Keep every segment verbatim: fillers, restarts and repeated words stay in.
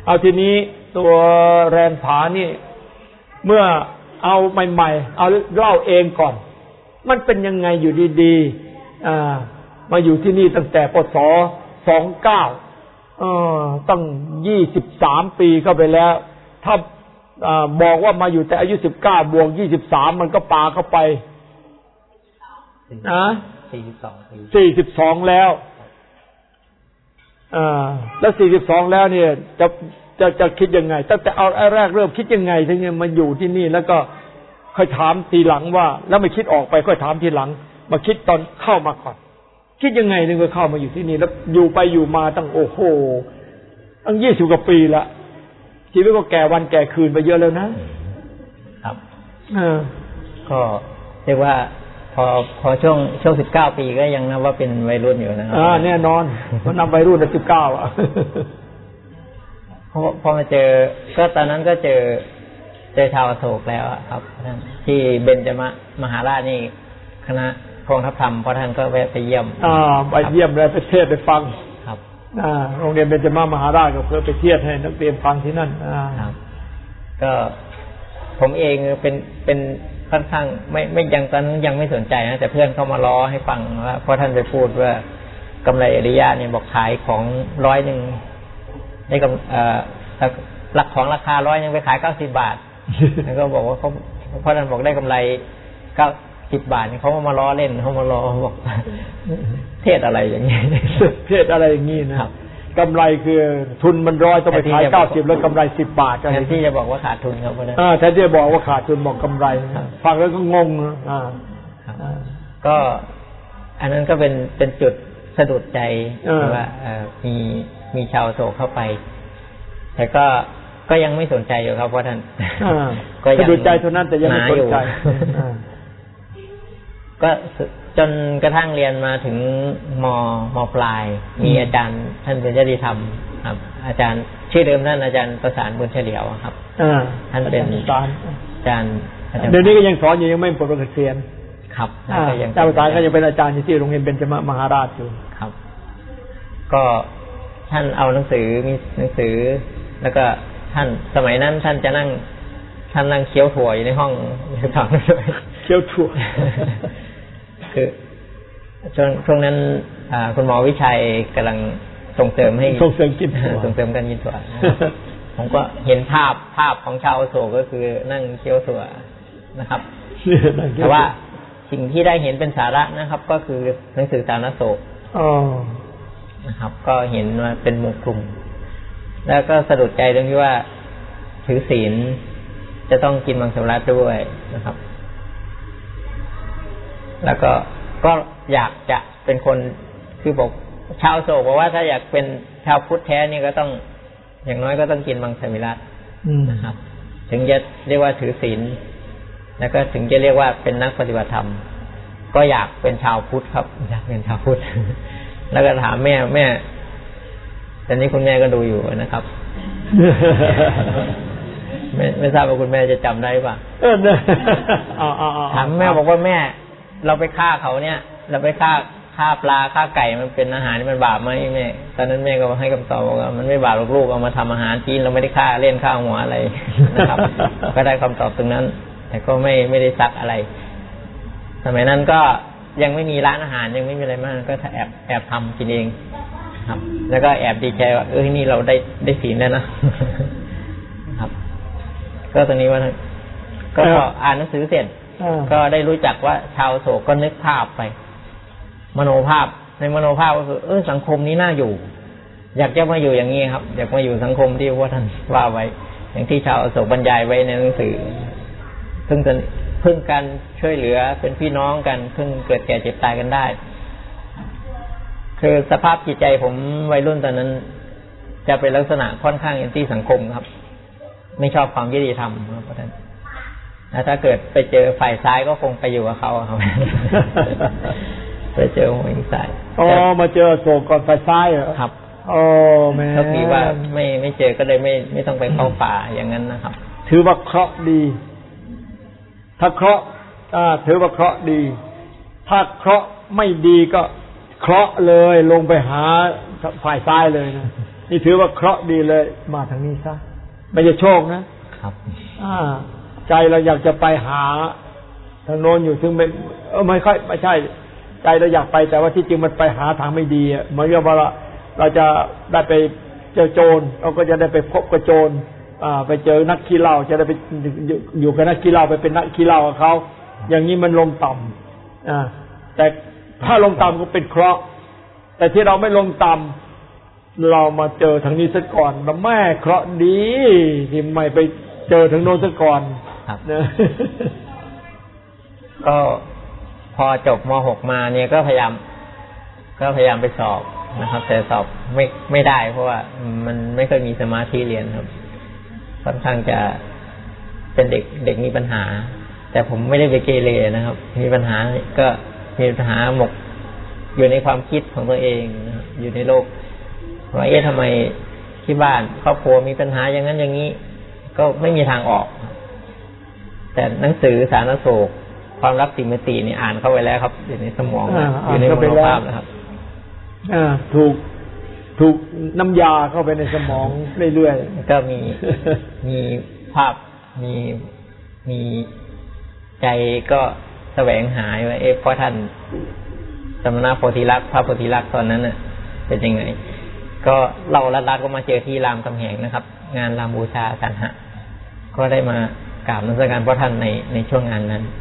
เอาทีนี้ตัวแรนผานี่เมื่อเอาใหม่ๆเอาเล่าเองก่อนมันเป็นยังไงอยู่ดีๆอ่ามาอยู่ที่นี่ตั้งแต่ปศสองเก้าเอ่อตั้งยี่สิบสามปีเข้าไปแล้วถ้าอ่าบอกว่ามาอยู่แต่อายุสิบเก้าบวกยี่สิบสามมันก็ปาเข้าไปนะสี่สิบสองปีสี่สิบสองแล้วอ่าแล้วสี่สิบสองแล้วเนี่ยจะจะจะคิดยังไงตั้งแต่เอาแรกเริ่มคิดยังไงถึงมาอยู่ที่นี่แล้วก็ค่อยถามทีหลังว่าแล้วไม่คิดออกไปค่อยถามทีหลังมาคิดตอนเข้ามาก่อนคิดยังไงถึงจะเข้ามาอยู่ที่นี่แล้วอยู่ไปอยู่มาตั้งโอ้โหตั้งยี่สิบกว่าปีละชีวิตก็แก่วันแก่คืนไปเยอะแล้วนะครับอ่าก็เรียกว่าพอพอช่วงช่วงสิบเก้าปีก็ยังนับว่าเป็นวัยรุ่นอยู่นะครับอ่าแน่นอนเพราะนับวัยรุ่นสิบเก้าอ่ะพอพอมาเจอก็ตอนนั้นก็เจอเจอชาวอโศกแล้วครับที่เบญจมหาราชนี่คณะกองทัพธรรมเพราะท่านก็แวะไปเยี่ยมอ่าไปเยี่ยมแล้วไปเทศน์ไปฟังครับอ่าโรงเรียนเบญจมหาราชก็เพื่อไปเทศน์ให้นักเรียนฟังที่นั่นอ่าครับก็ผมเองเป็นเป็นค่อนข้างไม่ไม่ยังตอนนั้นยังไม่สนใจนะแต่เพื่อนเขามาล้อให้ฟังว่าเพราะท่านไปพูดว่ากำไรอริยะเนี่ยบอกขายของร้อยหนึ่งได้กำเอ่อหลักของราคาร้อยยังไปขายเก้าสิบบาทแล้วก็บอกว่าเขาเพราะท่านบอกได้กำไรเก้าสิบบาทเขามาล้อเล่นเขามาล้อบอกเทศอะไรอย่างนี้เทศอะไรอย่างนี้นะครับกำไรคือทุนมันร้อยต้องไปขายเก้าสิบแล้วกำไรสิบบาทแทนที่จะบอกว่าขาดทุนครับเพราะนั้นอ่าแทนที่จะบอกว่าขาดทุนบอกกำไรฟังแล้วก็งงอ่าก็อันนั้นก็เป็นเป็นจุดสะดุดใจว่ามีมีชาวโศกเข้าไปแต่ก็ก็ยังไม่สนใจอยู่ครับเพราะท่านก็ยังสะดุดใจเท่านั้นแต่ยังไม่สนใจก็จนกระทั่งเรียนมาถึงมมปลายมีอาจารย์ท่านเป็นญาติธรรมครับอาจารย์ชื่อเดิมท่านอาจารย์ประสานบุญเฉลียวครับท่านเป็นอาจารย์อาจารย์เดี๋ยวนี้ก็ยังสอนอยู่ยังไม่ปลดเกษียณครับอาจารย์ประสานก็ยังเป็นอาจารย์อยู่ที่โรงเรียนเบญจมหาราชอยู่ครับก็ท่านเอาหนังสือมีหนังสือแล้วก็ท่านสมัยนั้นท่านจะนั่งท่านนั่งเคี้ยวถั่วอยู่ในห้องสอนด้วยเคี้ยวถั่วคือช่วงช่วงนั้นคุณหมอวิชัยกำลังส่งเสริมให้ส่งเสริมกินส่งเสริมการกินถั่วผมก็เห็นภาพภาพของชาวโศกก็คือนั่งเคี้ยวถั่วนะครับแต่ว่าสิ่งที่ได้เห็นเป็นสาระนะครับ ก็คือหนังสือสารโศกนะครับก็เห็นว่าเป็นหมู่กลุ่มแล้วก็สะดุดใจตรงที่ว่าถือศีลจะต้องกินมังสวิรัติด้วยนะครับแล้วก็ก็อยากจะเป็นคนคือบอกชาวโศกบอกว่าถ้าอยากเป็นชาวพุทธแท้นี่ก็ต้องอย่างน้อยก็ต้องกินมังสวิรัตินะครับถึงจะเรียกว่าถือศีลแล้วก็ถึงจะเรียกว่าเป็นนักปฏิบัติธรรมก็อยากเป็นชาวพุทธครับอยากเป็นชาวพุทธแล้วก็ถามแม่แม่ตอนนี้คุณแม่ก็ดูอยู่นะครับไม่ไม่ทราบว่าคุณแม่จะจำได้ป่ะเออเนี่ยถามแม่บอกว่าแม่เราไปฆ่าเขาเนี่ยเราไปฆ่าฆ่าปลาฆ่าไก่มันเป็นอาหารมันบาปไหมแม่ตอนนั้นแม่ก็ให้คำตอบว่ามันไม่บาปหรอกลูกเอามาทำอาหารกินเราไม่ได้ฆ่าเล่นฆ่าหัวอะไรนะครับก็ได้คำตอบตรงนั้นแต่ก็ไม่ไม่ได้ซักอะไรสมัยนั้นก็ยังไม่มีร้านอาหารยังไม่มีอะไรมากก็แอบแอบทำกินเองครับแล้วก็แอบดีใจว่าเออนี่เราได้ได้ศีลแล้วนะครับก็ตรงนี้ว่าก็อ่านหนังสือเสร็จก็ได้รู้จักว่าชาวโศกก็นึกภาพไปมโนภาพในมโนภาพก็คือเออสังคมนี้น่าอยู่อยากจะมาอยู่อย่างนี้ครับอยากมาอยู่สังคมที่ว่าท่านว่าไว้อย่างที่ชาวโศกบรรยายไว้ในหนังสือพึ่งกันพึ่งกันช่วยเหลือเป็นพี่น้องกันพึ่งเกิดแก่เจ็บตายกันได้คือสภาพจิตใจผมวัยรุ่นตอนนั้นจะเป็นลักษณะค่อนข้างแอนตี้สังคมครับไม่ชอบความยุติธรรมครับเพราะฉะนั้นแล้วถ้าเกิดไปเจอฝ่ายซ้ายก็คงไปอยู่กับเขาครับไปเจอฝ่ายซ้ายอ๋อมาเจอโศกก่อนฝ่ายซ้ายเหรอครับโอ้แม่โชคดีว่าไม่ไม่เจอก็เลยไม่ไม่ต้องไปเข้าป่าอย่างนั้นนะครับถือว่าเคราะห์ดีถ้าเคราะห์อ่าถือว่าเคราะห์ดีถ้าเคราะห์ไม่ดีก็เคราะห์เลยลงไปหาฝ่ายซ้ายเลยนะนี่ถือว่าเคราะห์ดีเลยมาทางนี้ซะไม่ใช่โชคนะครับอ่าใจเราอยากจะไปหาทางโน้นอยู่ถึงไม่เออไม่ค่อยไม่ใช่ใจเราอยากไปแต่ว่าที่จริงมันไปหาทางไม่ดีอ่ะเหมือนกับว่าเราจะได้ไปเจอโจรเราก็จะได้ไปพบกับโจรอ่าไปเจอนักขี้เหล้าจะได้ไปอยู่กับนักขี้เหล้าไปเป็นนักขี้เหล้ากับเขาอย่างนี้มันลงต่ำอ่าแต่ถ้าลงต่ำก็เป็นเคราะห์แต่ที่เราไม่ลงต่ำเรามาเจอทางนี้ซะก่อนแล้วแม่เคราะห์ดีที่ไม่ไปเจอทางโน้นซะก่อนนะก็พอจบม หก มาเนี่ยก็พยายามก็พยายามไปสอบนะครับแต่สอบไม่ไม่ได้เพราะว่ามันไม่เคยมีสมาธิเรียนครับค่อนข้างจะเป็นเด็กเด็กมีปัญหาแต่ผมไม่ได้ไปเกเรนะครับมีปัญหาก็มีปัญหาหมกอยู่ในความคิดของตัวเองนะครับอยู่ในโลกว่าเอ๊ะทำไมที่บ้านครอบครัวมีปัญหาอย่างนั้นอย่างนี้ก็ไม่มีทางออกแต่หนังสือสารโศกความรักสิมตินี่อ่านเข้าไปแล้วครับอยู่ในสมองอยู่ในมโนภาพนะครับอ่าถูกถูกน้ำยาเข้าไปในสมองเรื่อยๆก็มีมีภาพมีมีใจก็แสวงหาว่าเอ๊ะเพราะท่านสมณโพธิลักษณ์พระโพธิลักษณ์ตอนนั้นน่ะเป็นยังไงก็เราลัดลัดก็มาเจอที่รามคำแหงนะครับงานรามบูชาสันหะก็ได้มากราบนมัสการพระท่านในในช่วงงานนั้น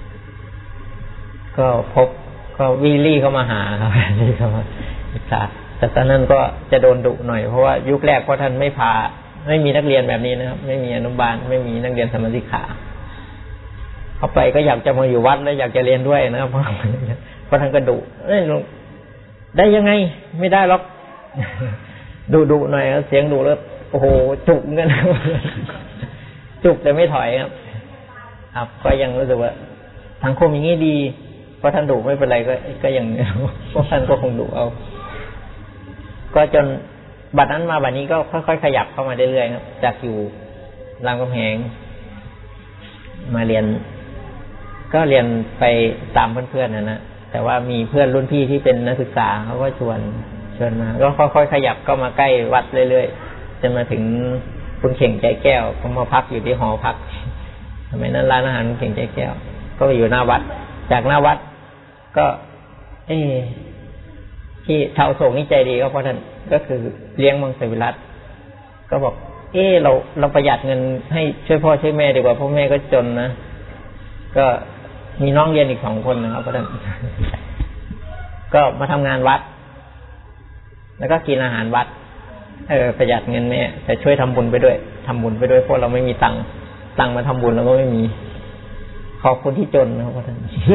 ก็พบก็วิลลี่เข้ามาหาครับวิลลี่เข้ามาศึกษาแต่ตอนนั้นก็จะโดนดุหน่อยเพราะว่ายุคแรกพระท่านไม่พาไม่มีนักเรียนแบบนี้นะครับไม่มีอนุบาลไม่มีนักเรียนสมาธิขาเข้าไปก็อยากจะมาอยู่วัดแล้วอยากจะเรียนด้วยนะครับเพราะพระท่านก็ดุเอ้ยได้ยังไงไม่ได้หรอกดุดุหน่อยเสียงดุแล้วโอ้โหจุกกันจุกแต่ไม่ถอยครับครับก็ยังรู้สึกว่าสังคมอย่างนี้ดีเพราะท่านดุไม่เป็นไรก็ก็อย่างนี้พวกท่านก็คงดุเอาก็จนบัดนั้นมาบัดนี้ก็ค่อยๆขยับเข้ามาเรื่อยๆครับจากอยู่รามคำแหงมาเรียนก็เรียนไปตามเพื่อนๆนะนะแต่ว่ามีเพื่อนรุ่นพี่ที่เป็นนักศึกษาเขาก็ชวนชวนมาก็ค่อยๆขยับก็มาใกล้วัดเรื่อยๆจนมาถึงคุณเข่งใจแก้วก็มาพักอยู่ที่หอพักทำไมนั้นร้านอาหารคุณเข่งใจแก้วก็อยู่หน้าวัดจากหน้าวัดก็เออที่ชาวโศกนี่ใจดีก็เพราะท่านก็คือเลี้ยงมังสวิรัติก็บอกเออเราเราประหยัดเงินให้ช่วยพ่อช่วยแม่ดีกว่าพ่อแม่ก็จนนะก็มีน้องเรียนอีกสองคนนะครับเพราะท่านก็มาทำงานวัดแล้วก็กินอาหารวัดเออประหยัดเงินแม่แต่ช่วยทำบุญไปด้วยทำบุญไปด้วยเพราะเราไม่มีตังค์ตังค์มาทำบุญเราก็ไม่มีขอบคุณที่จนนะครับท่าน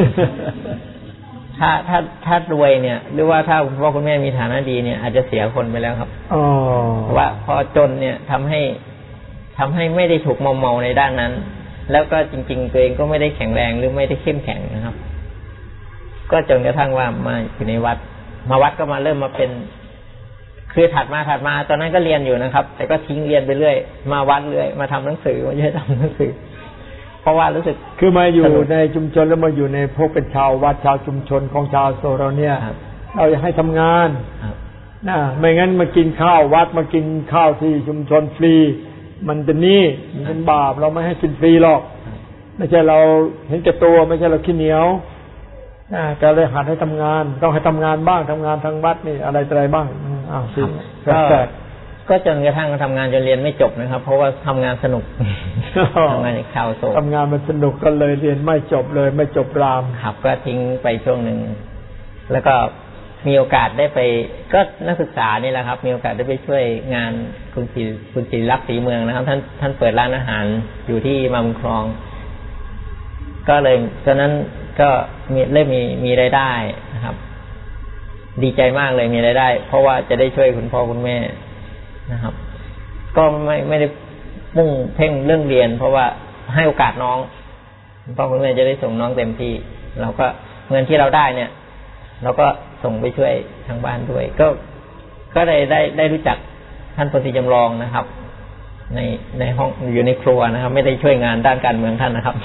ถ้าถ้าถ้ารวยเนี่ยหรือว่าถ้าคุณพ่อคุณแม่มีฐานะดีเนี่ยอาจจะเสียคนไปแล้วครับอ๋อว่าพอจนเนี่ยทำให้ทำให้ไม่ได้ถูกมอมเมาในด้านนั้นแล้วก็จริงๆตัวเองก็ไม่ได้แข็งแรงหรือไม่ได้เข้มแข็งนะครับก็จนกระทั่งว่ามาอยู่ในวัดมาวัดก็มาเริ่มมาเป็นคือถัดมาถัดมาตอนนั้นก็เรียนอยู่นะครับแต่ก็ทิ้งเรียนไปเรื่อยมาวัดเรื่อยมาทำหนังสือมาเยอะทำหนังสือเพราะว่ารู้สึกคือมาอยู่ในชุมชนแล้วมาอยู่ในพวกเป็นชาววัดชาวชุมชนของชาวโซเราเนี่ยเราจะให้ทำงานนะไม่งั้นมากินข้าววัดมากินข้าวที่ชุมชนฟรีมันเป็นนี่มันเป็นบาปเราไม่ให้กินฟรีหรอกไม่ใช่เราเห็นแก่ตัวไม่ใช่เราขี้เหนียวนะแต่เลยหัดให้ทำงานต้องให้ทำงานบ้างทำงานทางวัดนี่อะไรอะไรบ้างอ้าวสิก็ก็จนกระทั่งทำงานจนเรียนไม่จบนะครับเพราะว่าทำงานสนุกทำงานในชาวโศกทำงานมันสนุกก็เลยเรียนไม่จบเลยไม่จบรามครับก็ทิ้งไปช่วงหนึ่งแล้วก็มีโอกาสได้ไปก็นักศึกษานี่แหละครับมีโอกาสได้ไปช่วยงานคุณศรีคุณศรีรักษ์ศรีเมืองนะครับท่านท่านเปิดร้านอาหารอยู่ที่มาบุญครองก็เลยตอนนั้นก็มีเริ่มมีมีรายได้นะครับดีใจมากเลยมีรายได้เพราะว่าจะได้ช่วยคุณพ่อคุณแม่นะครับก็ไม่ไม่ได้มุ่งเพ่งเรื่องเรียนเพราะว่าให้โอกาสน้องคุณพ่อคุณแม่จะได้ส่งน้องเต็มที่เราก็เงินที่เราได้เนี่ยเราก็ส่งไปช่วยทางบ้านด้วยก็ก็ได้ได้ได้รู้จักท่านโพธิจำลองนะครับในในห้องอยู่ในครัวนะครับไม่ได้ช่วยงานด้านการเมืองท่านนะครับ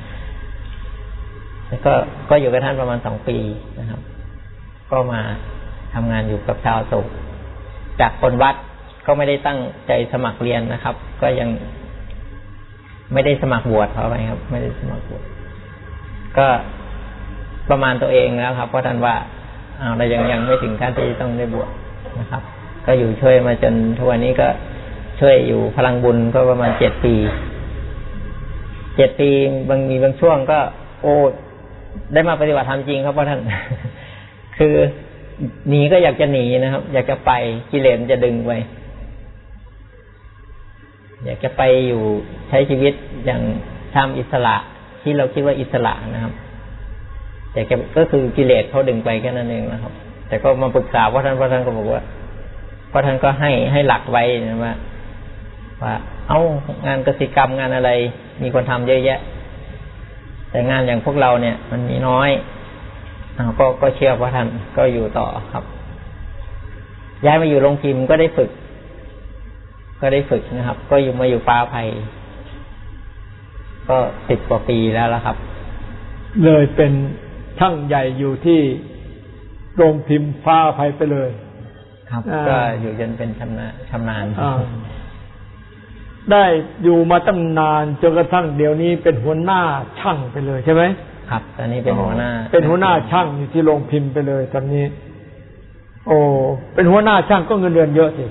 แล้วก็ก็อยู่กับท่านประมาณสองปีนะครับก็มาทำงานอยู่กับชาวโศกจากคนวัดก็ไม่ได้ตั้งใจสมัครเรียนนะครับก็ยังไม่ได้สมัครบวชเพราะอะไรครับไม่ได้สมัครบวชก็ประมาณตัวเองแล้วครับเพราะท่านว่าอ้าวเรายังยังไม่ถึงขั้นที่ต้องได้บวชนะครับก็อยู่ช่วยมาจนทุกวันนี้ก็ช่วยอยู่พลังบุญก็ประมาณเจ็ดปีเจ็ดปีบางมีบางช่วงก็โอ้ได้มาปฏิบัติธรรมจริงครับเพราะท่าน คือหนีก็อยากจะหนีนะครับอยากจะไปกิเลสจะดึงไปอยากจะไปอยู่ใช้ชีวิตอย่างทำอิสระที่เราคิดว่าอิสระนะครับแต่ก็คือกิเลสเขาดึงไปแค่นั้นเองนะครับแต่ก็มาปรึกษาพระท่านพระท่านก็บอกว่าพระท่านก็ให้ให้หลักไว้นะว่าว่าเอางานกสิกรรมงานอะไรมีคนทำเยอะแยะแต่งานอย่างพวกเราเนี่ยมันมีน้อยก็ก็เชื่อพระท่านก็อยู่ต่อครับย้ายมาอยู่โรงพิมพ์ก็ได้ฝึกก็ได้ฝึกนะครับก็อยู่มาอยู่ฟ้าไผ่ก็สิบกว่าปีแล้วละครับเลยเป็นช่างใหญ่อยู่ที่โรงพิมพ์ฟ้าไผ่ไปเลยครับก็อยู่จนเป็นชำนาญชำนาญได้อยู่มาตั้งนานจนกระทั่งเดี๋ยวนี้เป็นหัวหน้าช่างไปเลยใช่ไหมครับตอนนี้เป็นหัวหน้าเป็นหัวหน้าช่างอยู่ที่โรงพิมพ์ไปเลยตอนนี้โอ้เป็นหัวหน้าช่างก็เงินเดือนเยอะสิ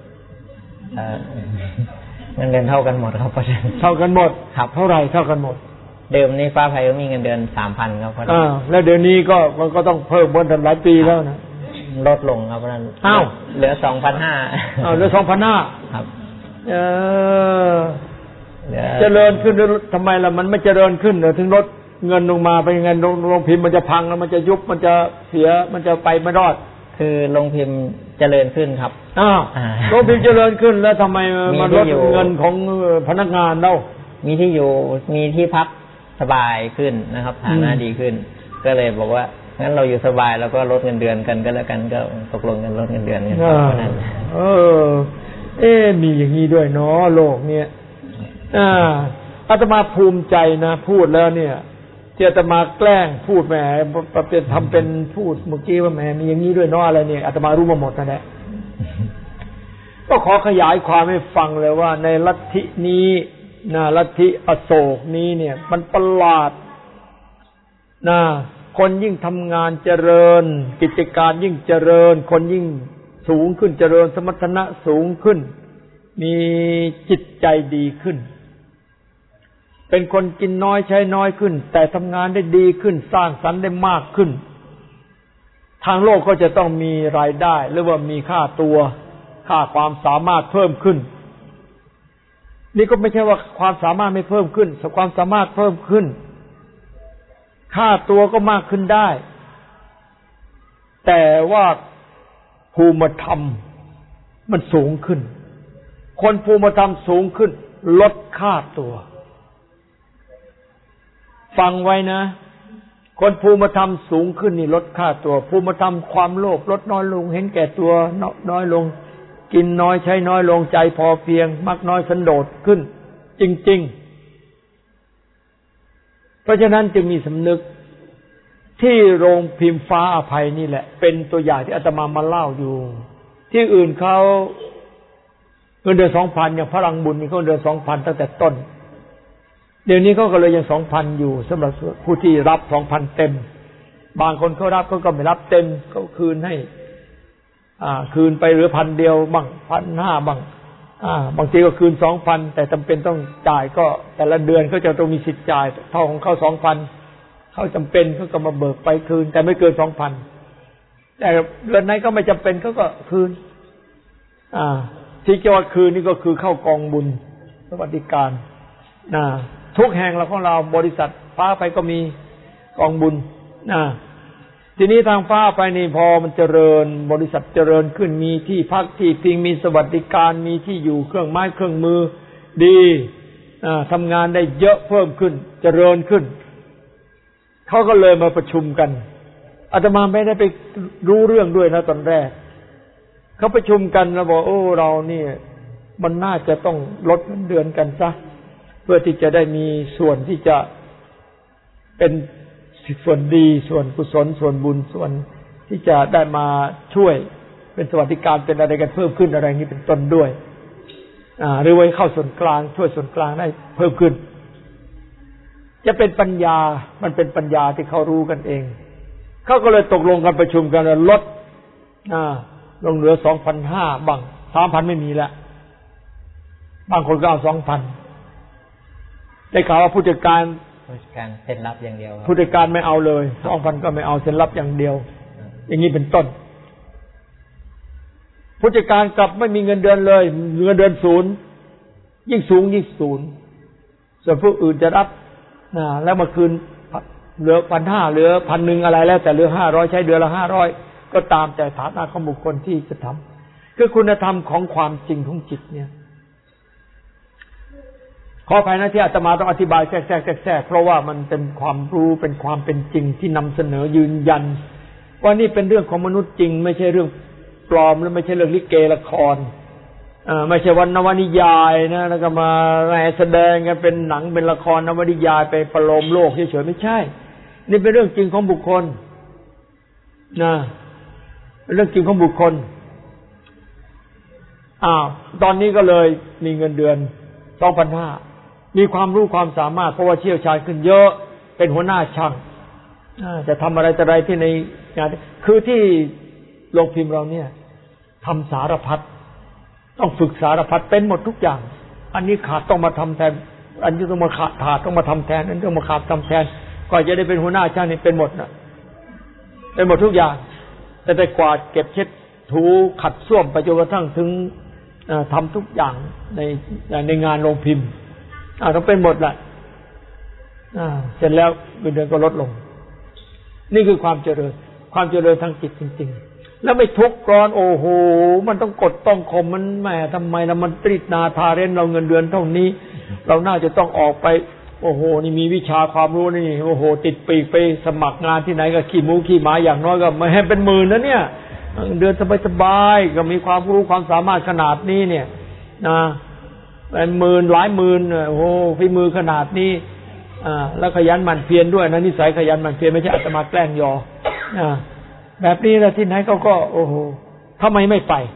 เงินเดือนเท่ากันหมดครับอาจารย์เท่ากันหมดครับเท่าไรเท่ากันหมดเดิมนี่ฟ้าไผ่ก็มีเงินเดือนสามพันครับอาจารย์อ่าแล้วเดี๋ยวนี้ก็มันก็ต้องเพิ่มบนหลายปีแล้วนะลดลงครับอาจารย์อ้าวเหลือสองพันห้าอ้าวเหลือสองพันห้าครับเออเจริญขึ้นทำไมล่ะมันไม่เจริญขึ้นเหรอถึงลดเงินลงมาไปยังไงโรงพิมพ์มันจะพังแล้วมันจะยุบมันจะเสียมันจะไปไม่รอดคือโรงพิมพ์เจริญขึ้นครับอ้าวโรงพิมพ์เจริญขึ้นแล้วทำไมมันลดเงินของพนักงานเล่ามีที่อยู่มีที่พักสบายขึ้นนะครับฐานะดีขึ้นก็เลยบอกว่างั้นเราอยู่สบายแล้วก็ลดเงินเดือนกันก็แล้วกันก็ตกลงกันลดเงินเดือนกันเท่านั้นเออเอ๊มีอย่างนี้ด้วยเนาะโลกเนี้ยอ่าอาตมาภูมิใจนะพูดแล้วเนี่ยที่อาตมาแกล้งพูดแหมเป็นทำเป็นพูดเมื่อกี้ว่าแหมมีอย่างนี้ด้วยเนาะอะไรเนี่ยอาตมารู้มาหมดนั่นแหละก็ขอขยายความให้ฟังเลยว่าในลัทธินี้นะลัทธิอโศกนี้เนี่ยมันประหลาดนะคนยิ่งทำงานเจริญกิจการยิ่งเจริญคนยิ่งสูงขึ้นเจริญสมรรถนะสูงขึ้นมีจิตใจดีขึ้นเป็นคนกินน้อยใช้น้อยขึ้นแต่ทำงานได้ดีขึ้นสร้างสรรค์ได้มากขึ้นทางโลกก็จะต้องมีรายได้หรือว่ามีค่าตัวค่าความสามารถเพิ่มขึ้นนี่ก็ไม่ใช่ว่าความสามารถไม่เพิ่มขึ้นแต่ความสามารถเพิ่มขึ้นค่าตัวก็มากขึ้นได้แต่ว่าภูมิธรรมมันสูงขึ้นคนภูมิธรรมสูงขึ้นลดค่าตัวฟังไว้นะคนภูมิธรรมสูงขึ้นนี่ลดค่าตัวภูมิธรรมความโลภลดน้อยลงเห็นแก่ตัวน้อยลงกินน้อยใช้น้อยลงใจพอเพียงมักน้อยสันโดษขึ้นจริงๆเพราะฉะนั้นจึงมีสำนึกที่โรงพิมพ์ฟ้าอภัยนี่แหละเป็นตัวอย่างที่อาตมามาเล่าอยู่ที่อื่นเขาเงินเดือน สองพัน อย่างพลังบุญนี่เขาเดือน สองพัน ตั้งแต่ต้นเดี๋ยวนี้เขาก็เลยยัง สองพัน อยู่สำหรับผู้ที่รับ สองพัน เต็มบางคนเขารับเขาก็ไม่รับเต็มเขาคืนให้อ่าคืนไปเหลือพันเดียวบ้าง หนึ่งพันห้าร้อย บ้างอ่าบางทีก็คืน สองพัน แต่จำเป็นต้องจ่ายก็แต่ละเดือนเขาจะต้องมีสิทธิ์จ่ายเท่าของเขา สองพัน เขาจำเป็นเขาก็มาเบิกไปคืนแต่ไม่เกิน สองพัน แต่เดือนไหนก็ไม่จำเป็นเขาก็คืนอ่าที่จะว่าคืนนี่ก็คือเข้ากองบุญสวัสดิการนะทุกแห่งเราของเราบริษัทฟ้าไปก็มีกองบุญนะทีนี้ทางฟ้าไปนี่พอมันเจริญบริษัทเจริญขึ้นมีที่พักที่พิงมีสวัสดิการมีที่อยู่เครื่องไม้เครื่องมือดีอ่าทำงานได้เยอะเพิ่มขึ้นเจริญขึ้นเขาก็เลยมาประชุมกันอาตมาไม่ได้ไปรู้เรื่องด้วยนะตอนแรกเขาประชุมกันแล้วบอกโอ้เราเนี่ยมันน่าจะต้องลดเงินเดือนกันซะเพื่อที่จะได้มีส่วนที่จะเป็นส่วนดีส่วนกุศลส่วนบุญส่วนที่จะได้มาช่วยเป็นสวัสดิการเป็นอะไรกันเพิ่มขึ้นอะไรอย่างนี้เป็นต้นด้วยอ่าหรือไว้เข้าส่วนกลางช่วยส่วนกลางได้เพิ่มขึ้นจะเป็นปัญญามันเป็นปัญญาที่เขารู้กันเองเขาก็เลยตกลงกันประชุมกันลดอ่าลงเหลือ สองพันห้าร้อย บ้าง สามพัน ไม่มีแล้วบางคนก็เอา สองพัน ได้ข่าวว่าผู้จัดการผู้จัดการเซ็นรับอย่างเดียวผู้จัดการไม่เอาเลย สองพัน ก็ไม่เอาเซ็นรับอย่างเดียวอย่างนี้เป็นต้นผู้จัดการกลับไม่มีเงินเดือนเลยเงินเดือนศูนย์ยิ่งสูงยิ่งศูนย์ส่วนผู้อื่นจะรับนะแล้วมาคืนเหลือ หนึ่งพันห้าร้อย เหลือ หนึ่งพัน นึงอะไรแล้วแต่เหลือห้าร้อยใช้เดือนละห้าร้อยก็ตามแต่ฐานะของบุคคลที่จะทำคือคุณธรรมของความจริงของจิตเนี่ยขออภัยนะที่อาตมาต้องอธิบายแทรกแทรกเพราะว่ามันเป็นความรู้เป็นความเป็นจริงที่นำเสนอยืนยันว่านี่เป็นเรื่องของมนุษย์จริงไม่ใช่เรื่องปลอมและไม่ใช่เรื่องลิเกละครอ่าไม่ใช่วันนวนิยายนะแล้วก็มาแสดงกันเป็นหนังเป็นละครนวนิยายไปประโลมโลกเฉยๆไม่ใช่นี่เป็นเรื่องจริงของบุคคลนะเป็นเรื่องจริงของบุคคลอ้าวตอนนี้ก็เลยมีเงินเดือน สองพันห้าร้อย มีความรู้ความสามารถเพราะว่าเชี่ยวชาญขึ้นเยอะเป็นหัวหน้าช่างจะทำอะไรแต่อะไรที่ในงานคือที่โรงพิมพ์เราเนี่ยทำสารพัดต้องฝึกสารพัดเป็นหมดทุกอย่างอันนี้ขาดต้องมาทำแทนอันนี้ต้องมาขาดขาดต้องมาทำแทนอันนี้ต้องมาขาดทำแทนก่อนจะได้เป็นหัวหน้าช่างนี่เป็นหมดนะเป็นหมดทุกอย่างแต่แต่กวาดเก็บเช็ดถูขัดส้วมไปจนกระทั่งถึงทำทุกอย่างในในงานโรงพิมพ์อ่าต้องเป็นหมดแหละอ่าเสร็จแล้วเงินเดือนก็ลดลงนี่คือความเจริญความเจริญทางจิตจริงๆแล้วไม่ทุกข์ร้อนโอ้โหมันต้องกดต้องข่มมันแหมทำไมล่ะมันตริดนาทาเรนเราเงินเดือนเท่านี้เราน่าจะต้องออกไปโอ้โหนี่มีวิชาความรู้นี่โอ้โหติดปีกไปสมัครงานที่ไหนก็ขี้หมูขี้หมาอย่างน้อยก็ไม่ให้เป็นหมื่นนะเนี่ยเดือนสบายๆก็มีความรู้ความสามารถขนาดนี้เนี่ยนะเป็นหมื่นหลายหมื่นโอ้โหฝีมือขนาดนี้อ่าแล้วขยันหมั่นเพียรด้วยนะนิสัยขยันหมั่นเพียรไม่ใช่อาตมาแกล้งยออ่าแบบนี้แล้วที่ไหนเขาก็โอ้โหทำไมไม่ไป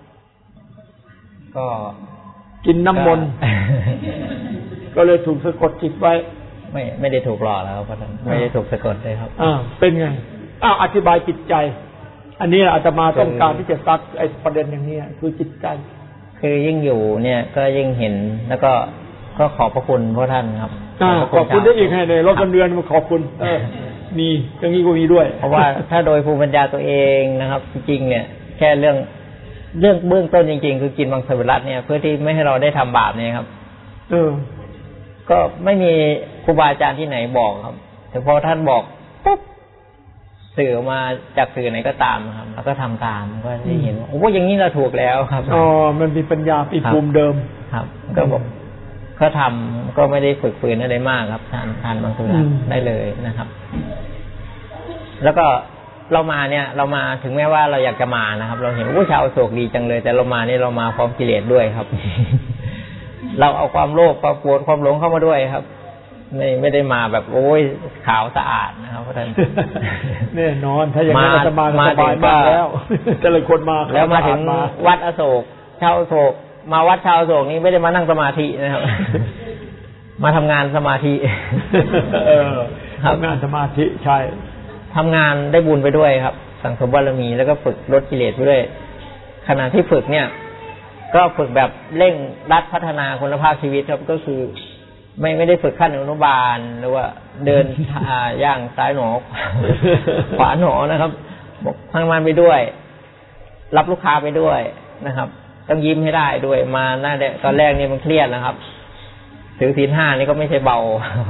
ก็กินน้ำมนต์ก็เลยถูกสะกดจิตไว้ไม่ไม่ได้ถูกหลอกแล้วครับไม่ได้ถูกสะกดเลยครับอ่าเป็นไงอ้าวอธิบายจิตใจอันนี้อาตมาต้องการที่จะซักไอ้ประเด็นอย่างนี้คือจิตใจคือยิ่งอยู่เนี่ยก็ยิ่งเห็นแล้วก็ก็ขอบพระคุณพระท่านครับขอบคุณได้อีกให้เลยรถกันเดือนมาขอบคุณเออมีอย่างนี้ก็มีด้วยเพราะว่าถ้าโดยภูมิปัญญาตัวเองนะครับจริงๆเนี่ยแค่เรื่องเรื่องเบื้องต้นจริงๆคือกินมังสวิรัติเนี่ยเพื่อที่ไม่ให้เราได้ทำบาปเนี่ยครับเออก็ไม่มีครูบาอาจารย์ที่ไหนบอกครับแต่พอท่านบอกปุ๊บสื่อมาจากสื่อไหนก็ตามครับแล้วก็ทำตามก็ได้เห็นว่าโอ้อย่างนี้เราถูกแล้วครับอ๋อมันมีปัญญาปีภูมิเดิมครับก็บอกเขาทำก็ไม่ได้ฝึกฝืนอะไรมากครับทานทานมังสวิรัติได้เลยนะครับแล้วก็เรามาเนี่ยเรามาถึงแม้ว่าเราอยากจะมานะครับเราเห็นว่าชาวโศกดีจังเลยแต่เรามานี่เรามาพร้อมกิเลสด้วยครับ เราเอาความโลภความโกรธความหลงเข้ามาด้วยครับไม่ไม่ได้มาแบบโอ้ยขาวสะอาดนะครับท่านแน่นอนถ้าอย่างนั้นจะมาสบายมากแล้วแต่ละคนมาแล้วมาถึงวัดอโศกชาวโศกมาวัดชาวโศกนี้ไม่ได้มานั่งสมาธินะครับ มาทำงานสมาธิเออทำงานสมาธิใช่ทำงานได้บุญไปด้วยครับสั่งสมบารมีแล้วก็ฝึกลดกิเลสไปด้วยขณะที่ฝึกเนี่ยก็ฝึกแบบเร่งรัดพัฒนาคุณภาพชีวิตครับก็คือไม่ไม่ได้ฝึกขั้นอนุบาลหรือว่าเดินย่างซ้ายหนอขวาหนอนะครับบอกทำงานไปด้วยรับลูกค้าไปด้วยนะครับต้องยิ้มให้ได้ด้วยมาหน้าตอนแรกนี่มันเครียดนะครับถือศีลห้านี่ก็ไม่ใช่เบา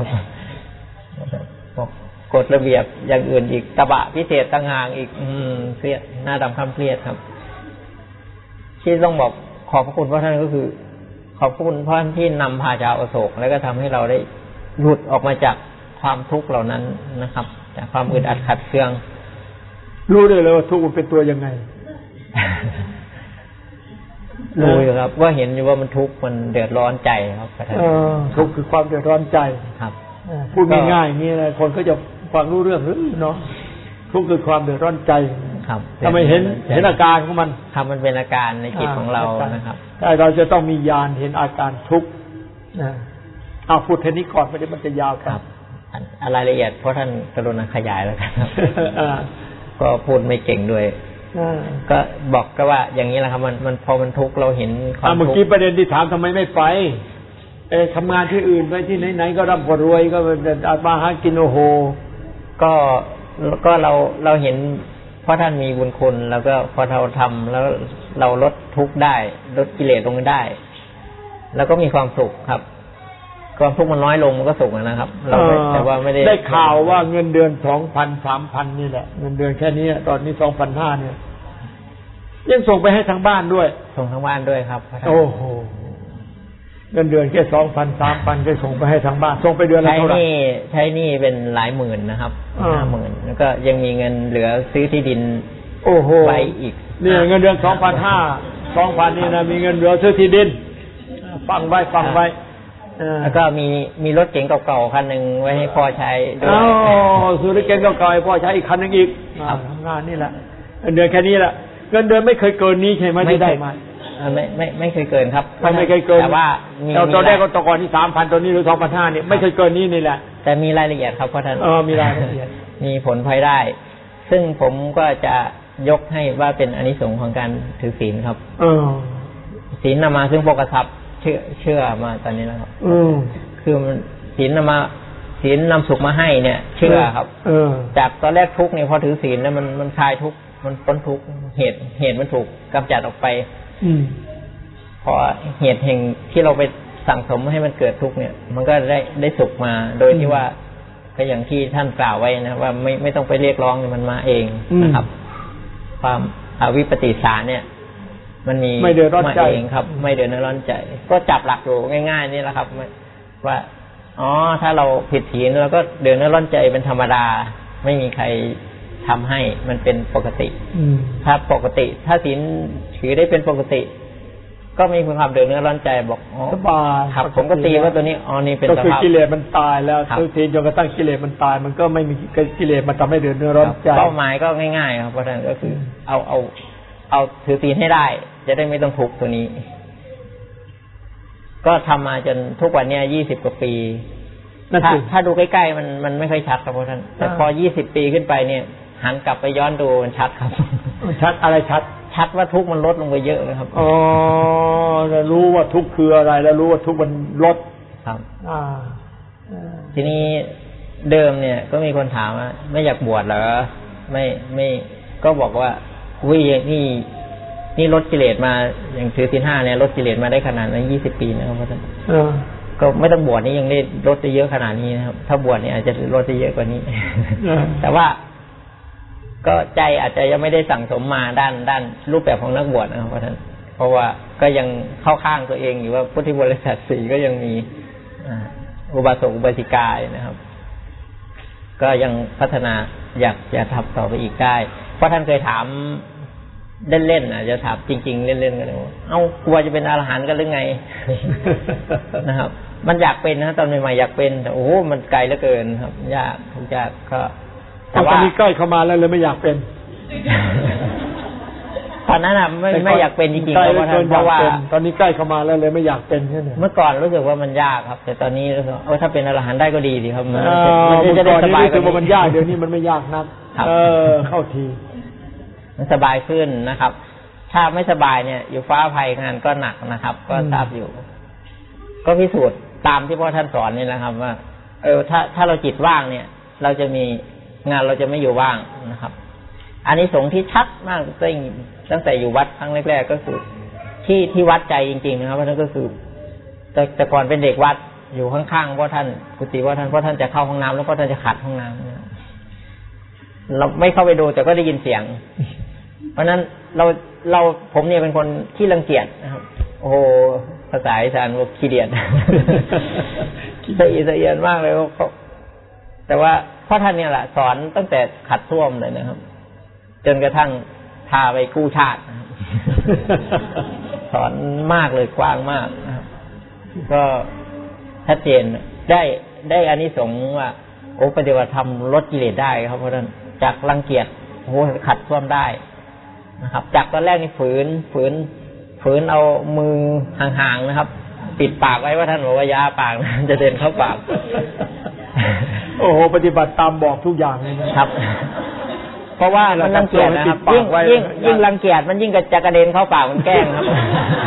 บอกกฎระเบียบอย่างอื่นอีกตบะพิเศษต่างหากอีกอืมเครียดหน้าดำคล้ำเครียดครับที่ต้องบอกขอบพระคุณพระท่านก็คือขอบคุณพระท่านที่นำพาชาวอโศกแล้วก็ทำให้เราได้หลุดออกมาจากความทุกข์เหล่านั้นนะครับจากความอึดอัดขัดเคืองรู้ได้เลยว่าทุกข์มันเป็นตัวยังไงรู้อยู่ครับว่าเห็นอยู่ว่ามันทุกข์มันเดือดร้อนใจครับเออทุกข์คือความเดือดร้อนใจครับพูดง่ายๆอย่างนี้นะคนก็จะฟังรู้เรื่องหรือเนาะทุกข์คือความเดือดร้อนใจครับถ้าไม่เห็นเห็นอาการของมันครับมันเป็นอาการในจิตของเรานะครับถ้าเราจะต้องมีญาณเห็นอาการทุกข์นะเอาพูดเทนี้ก่อนไม่ได้มันจะยาวครับรายละเอียดเพราะท่านกรุณาขยายแล้วกันครับก็พูดไม่เก่งด้วยก็บอกก็ว่าอย่างนี้แหละครับมันมันพอมันทุกข์เราเห็นความทุกข์เมื่อกี้ประเด็นที่ถามทำไมไม่ไปเออทำงานที่อื่นไปที่ไหนๆก็ร่ำก็รวยก็อามาหากินโอโหก็ก็เราเราเห็นเพราะท่านมีบุญคุณแล้วก็พอเราทำแล้วเราลดทุกข์ได้ลดกิเลสลงได้แล้วก็มีความสุขครับความทุกข์มันน้อยลงมันก็สุขนะครับเราแต่ว่าไม่ได้ได้ข่าวว่าเงินเดือนสองพันสามพันนี่แหละเงินเดือนแค่นี้ตอนนี้สองพันห้าเนี่ยยังส่งไปให้ทางบ้านด้วยส่งทางบ้านด้วยครับโอ้โหเงินเดือนแค่สองพันสามพันก็ส่งไปให้ทางบ้านส่งไปเดือนละเท่าไหร่ใช้นี่ใช้นี่เป็นหลายหมื่นนะครับห้าหมื่นแล้วก็ยังมีเงินเหลือซื้อที่ดินโอ้โหไว้อีกเนี่ยเงินเดือนสองพันห้าสองพันนี่นะมีเงินเหลือซื้อที่ดินฟังไว้ฟังไว้แล้วก็มีมีรถเก๋งเก่าๆคันหนึ่งไว้ให้พ่อใช้ด้วยอ๋อซื้อรถเก๋งเก่าๆให้พ่อใช้อีกคันหนึ่งอีกทำงานนี่แหละเงินเดือนแค่นี้แหละเงินเดือนไม่เคยเกินนี้ใช่ไหมที่ได้มาไม่ไม่ไม่เคยเกินครับไม่เคยเกินแต่ว่าเราตอนแรกก็ตะกอนที่สามพันตัวนี้หรือสองพันห้าเนี่ยไม่เคยเกินนี้นี่แหละแต่มีรายละเอียดครับเพราะท่านเออมีรายละเอียดมีผลพลอยได้ซึ่งผมก็จะยกให้ว่าเป็นอานิสงส์ของการถือศีลครับเออศีลนำมาซึ่งโภคทรัพย์เชื่อเชื่อมาตอนนี้แล้วครับอืมคือมันศีลนำมาศีลนำสุขมาให้เนี่ยเชื่อครับเออจากตอนแรกทุกข์เนี่ยพอถือศีลแล้วมันมันคลายทุกข์มันพ้นทุกข์เหตุเหตุมันถูกกำจัดออกไปอืมพอเหตุแห่งที่เราไปสั่งสมให้มันเกิดทุกข์เนี่ยมันก็ได้ได้สุขมาโดยที่ว่าก็อย่างที่ท่านกล่าวไว้นะว่าไม่ไม่ต้องไปเรียกร้องมันมาเองนะครับความอวิปปิสารเนี่ยมันมีมาเองครับไม่เดือดร้อนใจก็จับหลักอยู่ง่ายๆนี่แหละครับว่าอ๋อถ้าเราผิดศีลเราก็เดือดร้อนใจเป็นธรรมดาไม่มีใครทำให้มันเป็นปกติถ้าปกติถ้าศีลถือได้เป็นปกติก็มีความเดือดร้อนใจบอกอ๋อสบายครับผมก็ตีว่าตัวนี้อ๋อนี่เป็นสภาพก็คือกิเลสมันตายแล้วถือศีลจนกระทั่งกิเลสมันตายมันก็ไม่มีกิเลสมันทำให้เดือดร้อนใจเป้าหมายก็ง่ายๆครับเพราะฉะนั้นก็คือเอาเอาเอาถือศีลให้ได้จะได้ไม่ต้องทุกข์ตัวนี้ก็ทำมาจนทุกวันนี้ยี่สิบกว่าปีถ้าถ้าดูใกล้ๆมันมันไม่ค่อยชัดครับเพราะท่านแต่พอยี่สิบปีขึ้นไปเนี่ยหันกลับไปย้อนดูมันชัดครับชัดอะไรชัดชัดว่าทุกข์มันลดลงไปเยอะนะครับอ๋อรู้ว่าทุกข์คืออะไรแล้วรู้ว่าทุกข์มันลดครับอ่าทีนี้เดิมเนี่ยก็มีคนถามว่าไม่อยากบวชเหรอไม่ไม่ก็บอกว่าอุ้ยนี่นี่ลดกิเลสมาอย่างถือศีลห้าเนี่ยลดกิเลสมาได้ขนาดนั้นยี่สิบปีนะครับพ่อท่านก็ไม่ต้องบวชนี่ยังได้ลดได้เยอะขนาดนี้นะครับถ้าบวชเนี่ยอาจจะลดได้เยอะกว่านี้แต่ว่าก็ใจอาจจะยังไม่ได้สั่งสมมาด้านด้านรูปแบบของนักบวชนะครับพ่อท่านเพราะว่าก็ยังเข้าข้างตัวเองอยู่ว่าพุทธิบริษัทสี่ก็ยังมีอุบาสกอุบาสิกานะครับก็ยังพัฒนาอยากจะทำต่อไปอีกได้เพราะท่านเคยถามเล่นๆอ่ะจะถามจริงๆเล่นๆกันเลยเอ้ากลัวจะเป็นอรหันต์กันหรือไงนะครับมันอยากเป็นนะตอนใหม่ๆอยากเป็นแต่โอ้มันไกลเหลือเกินครับยากทุกยากก็แต่ว่าตอนนี้ใกล้เข้ามาแล้วเลยไม่อยากเป็นตอนนั้นอ่ะไม่ไม่อยากเป็นจริงๆเพราะว่าตอนนี้ใกล้เข้ามาแล้วเลยไม่อยากเป็นแค่ไหนเมื่อก่อนรู้สึกว่ามันยากครับแต่ตอนนี้รู้สึกเออถ้าเป็นอรหันต์ได้ก็ดีดีครับมันจะได้สบายกว่ามันยากเดี๋ยวนี้มันไม่ยากนักเออเข้าทีมันสบายขึ้นนะครับถ้าไม่สบายเนี่ยอยู่ฟ้าภัยงานก็หนักนะครับก็ทราบอยู่ก็พิสูจน์ตามที่พ่อท่านสอนนี่นะครับว่าเออถ้าถ้าเราจิตว่างเนี่ยเราจะมีงานเราจะไม่อยู่ว่างนะครับอานิสงส์ที่ชัดมากตั้งแต่อยู่วัดครั้งแรกๆก็คือที่ที่วัดใจจริงๆนะครับเพราะนั่นก็คือแต่แต่ก่อนเป็นเด็กวัดอยู่ข้างๆพ่อท่านกุฏิพ่อท่านพ่อท่านจะเข้าห้องน้ำแล้วพ่อท่านจะขัดห้องน้ำเราไม่เข้าไปดูแต่ก็ได้ยินเสียงเพราะนั้นเราเราผมเนี่ยเป็นคนขี้รังเกียจนะครับโอ้โหภาษาอีสานว่าขี้เดียดขี้ละเอียดละเอียดมากเลยเขาแต่ว่าพ่อท่านเนี่ยแหละสอนตั้งแต่ขัดส้วมเลยนะครับจนกระทั่งพาไปกู้ชาตินะครับสอนมากเลยกว้างมากนะครับก็ชัดเจนได้ได้อานิสงส์ว่าโอ้ปฏิบัติธรรมลดกิเลสได้ครับเพราะนั้นจากรังเกียจโหขัดส้วมได้นะครับจากตอนแรกนี่ฝืนฝืนฝืนเอามือห่างๆนะครับปิดปากไว้ว่าท่านบอกว่ายาปากจะเดินเข้าปากโอ้โหปฏิบัติตามบอกทุกอย่างเลยนะครับเพราะว่ามันรังเกียจนะครับยิ่งยิ่งยิ่งรังเกียจมันยิ่งจะกระเด็นเข้าปากมันแกล้งครับ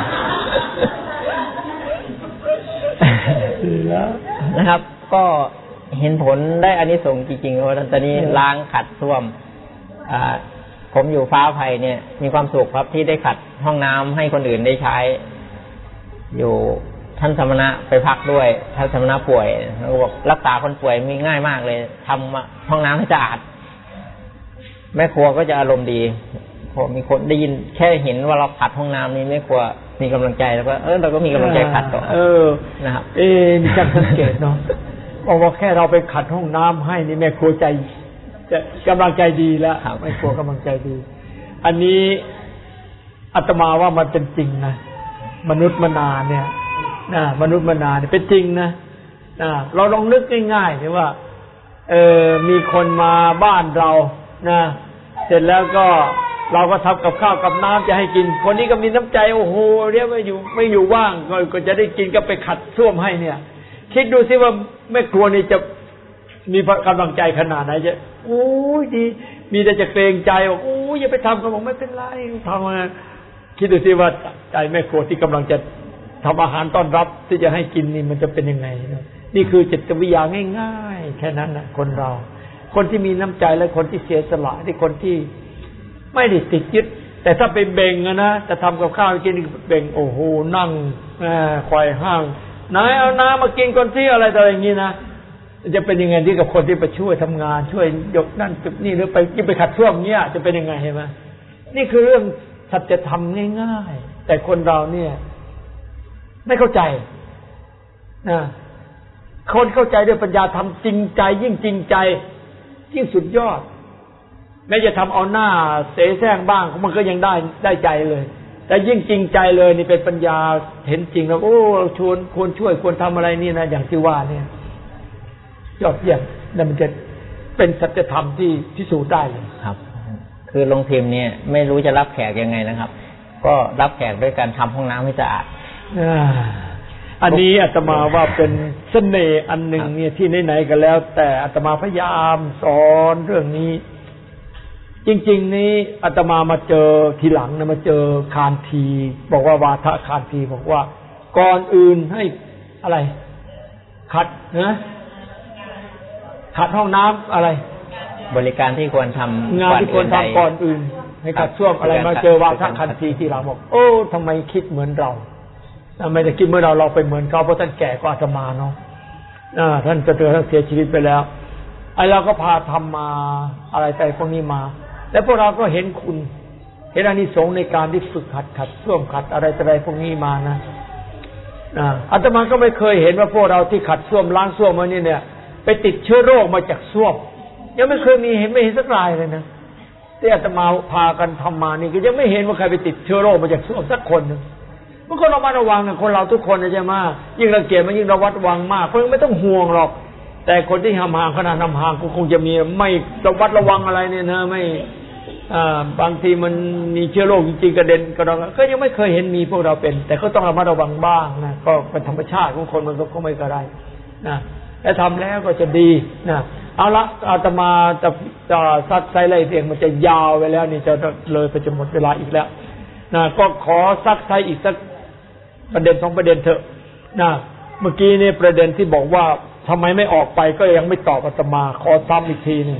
นะครับก็เห็นผลได้อานิสงส์จริงๆเพราะตอนนี้ล้างขัดส้วมอ่าผมอยู่ฟ้าไผ่เนี่ยมีความสุขครับที่ได้ขัดห้องน้ำให้คนอื่นได้ใช้อยู่ท่านสมณะไปพักด้วยท่านสมณะป่วยแล้วบอกรักษาคนป่วยมีง่ายมากเลยทำห้องน้ำให้สะอาดแม่ครัวก็จะอารมณ์ดีพอมีคนได้ยินแค่เห็นว่าเราขัดห้องน้ำนี้แม่ครัวมีกำลังใจแล้วก็เออเราก็มีกำลังใจขัดต่อเออนะครับเออมีการสังเกตเนาะบอกว่าแค่เราไปขัดห้องน้ำให้นี่แม่ครัวใจจะกำลังใจดีแล้วแม่ครัวกำลังใจดีอันนี้อาตมาว่ามันเป็นจริงนะมนุษย์มนาเนี่ยนะมนุษย์มนาเนี่ยเป็นจริงนะนะเราลองนึกง่ายๆสิว่าเออมีคนมาบ้านเรานะเสร็จแล้วก็เราก็ทำกับข้าวกับน้ำจะให้กินคนนี้ก็มีน้ำใจโอ้โหเรียกว่าอยู่ไม่อยู่ว่างก็จะได้กินก็ไปขัดส้วมให้เนี่ยคิดดูสิว่าแม่ครัวนี่จะมีกำลังใจขนาดไหนจะโอ้ยดีมีแต่จะเกรงใจบอกโอ้ยอย่าไปทำก็บอกไม่เป็นไรทำมาคิดดูสิว่าใจแม่ครัวที่กำลังจะทำอาหารต้อนรับที่จะให้กินนี่มันจะเป็นยังไงนะนี่คือจิตวิทยาง่ายๆแค่นั้นนะคนเราคนที่มีน้ำใจและคนที่เสียสละที่คนที่ไม่ได้ติดยึดแต่ถ้าไปเบ่งนะจะทำกับข้าวกินเบ่งโอ้โหนั่งควายห้างนายเอาน้ำมากินก่อนที่อะไรต่ออย่างนี้นะจะเป็นยังไงที่กับคนที่ไปช่วยทำงานช่วยยกนั่นจุดนี่หรือไปกินไปขัดส้วมเนี้ยจะเป็นยังไงเห็นไหมนี่คือเรื่องสัจธรรมง่ายๆแต่คนเราเนี่ยไม่เข้าใจนะคนเข้าใจด้วยปัญญาธรรมจริงใจยิ่งจริงใจยิ่งสุดยอดแม้จะทำเอาหน้าเสแสร้งบ้างมันก็ยังได้ได้ใจเลยแต่ยิ่งจริงใจเลยนี่เป็นปัญญาเห็นจริงแล้วโอ้ชวนควรช่วยควรทำอะไรนี่นะอย่างที่ว่าเนี่ยยอดเยี่ยมนั่นมันจะเป็นสัจธรรมที่พิสูจน์ได้เลยครับคือโรงพิมพ์เนี่ยไม่รู้จะรับแขกยังไงนะครับก็รับแขกด้วยการทำห้องน้ำให้สะอาดอันนี้อาตมาว่าเป็นเสน่ห์อันหนึ่งเนี่ยที่ไหนๆกันแล้วแต่อาตมาพยายามสอนเรื่องนี้จริงๆนี้อาตมามาเจอทีหลังนะมาเจอคานทีบอกว่าวาทะคานทีบอกว่าก่อนอื่นให้อะไรขัดนะขัดห้องน้ำอะไรบริการที่ควรทำงานที่ควรทำก่อนอื่นให้ขัดส้วมอะไรมาเจอวาทะคานทีที่เราบอกโอ้ทำไมคิดเหมือนเราทำไมจะคิดเมื่อเราเราไปเหมือนเขาเพราะท่านแก่กว่าอาตมาเนาะท่านจะเจอท่านเสียชีวิตไปแล้วไอ้เราก็พาทำมาอะไรแต่พวกนี้มาแล้วพวกเราก็เห็นคุณเห็นอานิสงส์ในการที่ฝึกขัดขัดส้วมขัดอะไรแต่อะไรพวกนี้มานะอาตมาก็ไม่เคยเห็นว่าพวกเราที่ขัดส้วมล้างส้วมมานี่เนี่ยไปติดเชื้อโรคมาจากส้วมยังไม่เคยมีเห็นไม่เห็นสักรายเลยนะที่อาตมาพากันทำมานี่ก็ยังไม่เห็นว่าใครไปติดเชื้อโรคมาจากส้วมสักคนนึงเมื่อคนระมัดระวังนะคนเราทุกคนนะใช่ไหมยิ่งรังเกียจมันยิ่งระวัดระวังมากเพราะไม่ต้องห่วงหรอกแต่คนที่ห่างๆขนาดห่างๆก็คงจะมีไม่ระวัดระวังอะไรเนี่ยนะไม่บางทีมันมีเชื้อโรคจริงๆกระเด็นกระดองก็ยังไม่เคยเห็นมีพวกเราเป็นแต่ก็ต้องระมัดระวังบ้างนะก็เป็นธรรมชาติของคนมันก็ไม่กระไรนะแต่ทำแล้วก็จะดีนะเอาละอาตมาจะจะซัดไซไล่เสียงมันจะยาวไปแล้วนี่จะเลยไปจะหมดเวลาอีกแล้วนะก็ขอซักไซอีกสักประเด็นสองประเด็นเถอะนะเมื่อกี้นี่ประเด็นที่บอกว่าทำไมไม่ออกไปก็ยังไม่ตอบอาตมาขอซ้ำอีกทีนึง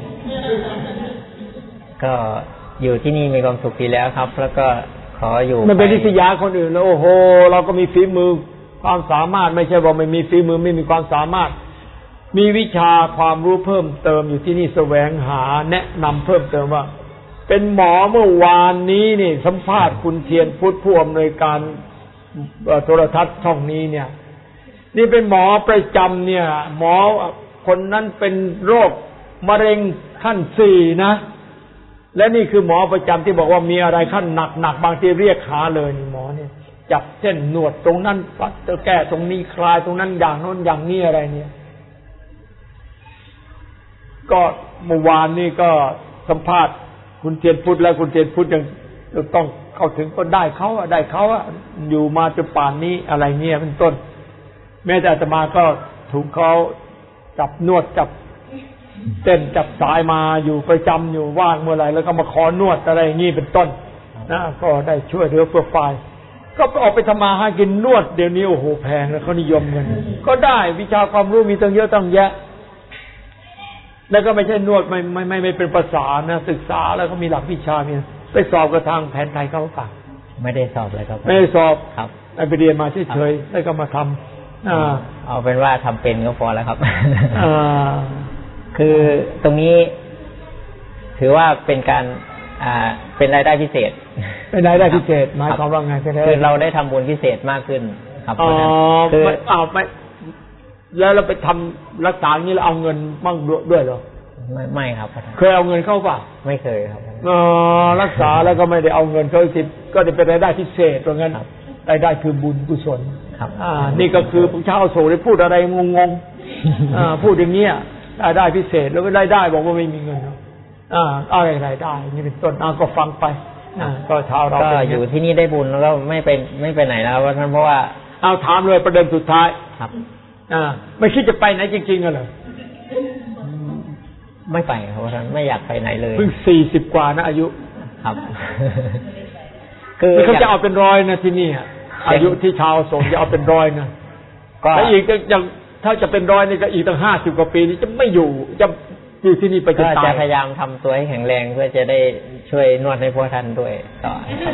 ก็อยู่ที่นี่มีความสุขดีแล้วครับแล้วก็ขออยู่มันเป็นริษยาคนอื่นแล้วโอ้โหเราก็มีฝีมือความสามารถไม่ใช่ว่าไม่มีฝีมือไม่มีความสามารถมีวิชาความรู้เพิ่มเติมอยู่ที่นี่แสวงหาแนะนำเพิ่มเติมว่าเป็นหมอเมื่อวานนี้นี่สัมภาษณ์คุณเทียนพุทธผู้อำนวยการโทรทัศน์ช่องนี้เนี่ยนี่เป็นหมอประจำเนี่ยหมอคนนั้นเป็นโรคมะเร็งขั้นสี่นะและนี่คือหมอประจำที่บอกว่ามีอะไรขั้นหนักหนักบางทีเรียกหาเลยหมอเนี่ยจับเส้นหนวดตรงนั้นปัดแก้ตรงนี้คลายตรงนั้นอย่างโน้นอย่างนี้อะไรเนี่ยก็เมื่อวานนี้ก็สัมภาษณ์คุณเทียนพุทธแล้วคุณเทียนพุทธยังต้องเข้าถึงก็ได้เขาอะได้เขาอะอยู่มาจนป่านนี้อะไรเงี้ยเป็นต้นแม้แต่อาตมาก็ถูกเขาจับนวดจับเต้นจับสายมาอยู่ประจำอยู่ว่างเมื่อไหร่แล้วก็มาขอนวดอะไรอย่างนี้เป็นต้นนะก็ได้ช่วยเหลือเพื่อฝ่ายก็ออกไปทำมาหากินนวดเดี๋ยวนี้โอ้โหแพงแล้วเขานิยมกันก็ได้วิชาความรู้มีตั้งเยอะตั้งแยะแล้วก็ไม่ใช่นวดไม่ไม่ไม่ไม่เป็นภาษานะศึกษาแล้วก็มีหลักวิชาเนี่ยไปสอบกับทางแผนไทยเขาป่ะไม่ได้สอบเลยครับไม่ได้สอบครับไปเรียนมาเฉยๆแล้วก็มาทำอ่าเอาเป็นว่าทำเป็นก็พอแล้วครับอ่าคือตรงนี้ถือว่าเป็นการอ่าเป็นรายได้พิเศษเป็นรายได้พิเศษหมายความว่าไงคือเราได้ทำบุญพิเศษมากขึ้นครับอ๋อคือเอาไม่แล้วเราไปทำรักษาอย่างนี้เราเอาเงินมั่งด้วยเหรอไม่ไม่ครับเคยเอาเงินเข้าป่ะไม่เคยครับอ๋อรักษาแล้วก็ไม่ได้เอาเงินเขาสิก็ได้เป็นรายได้พิเศษตรงนั้นรายได้คือบุญกุศลครับอ่านี่ก็คือพระเจ้าโสได้พูดอะไรงงๆอ่าพูดอย่างเงี้ยรายได้พิเศษแล้วก็รายได้บอกว่าไม่มีเงินอ่าอะไรรายได้นี่เป็นต้นอ่าก็ฟังไปอ่าก็ชาวเราก็อยู่ที่นี่ได้บุญแล้วก็ไม่ไปไม่ไปไหนแล้วท่านเพราะว่าเอาถามเลยประเด็นสุดท้ายครับอ่าไม่คิดจะไปไหนจริงๆเหรอไม่ไปครับท่านไม่อยากไปไหนเลยเพิ่งสี่สิบกว่านะอายุครับคือเขาจะเอาเป็นร้อยนะที่นี่อายุที่ชาวสงฆ์จะเอาเป็นร้อยนะแล้วอีกอย่างถ้าจะเป็นร้อยนี่ก็อีกตั้งห้าสิบกว่าปีนี้จะไม่อยู่จะอยู่ที่นี่ไปจนตายจะพยายามทำตัวให้แข็งแรงเพื่อจะได้ช่วยนวดให้พวกท่านด้วยต่อครับ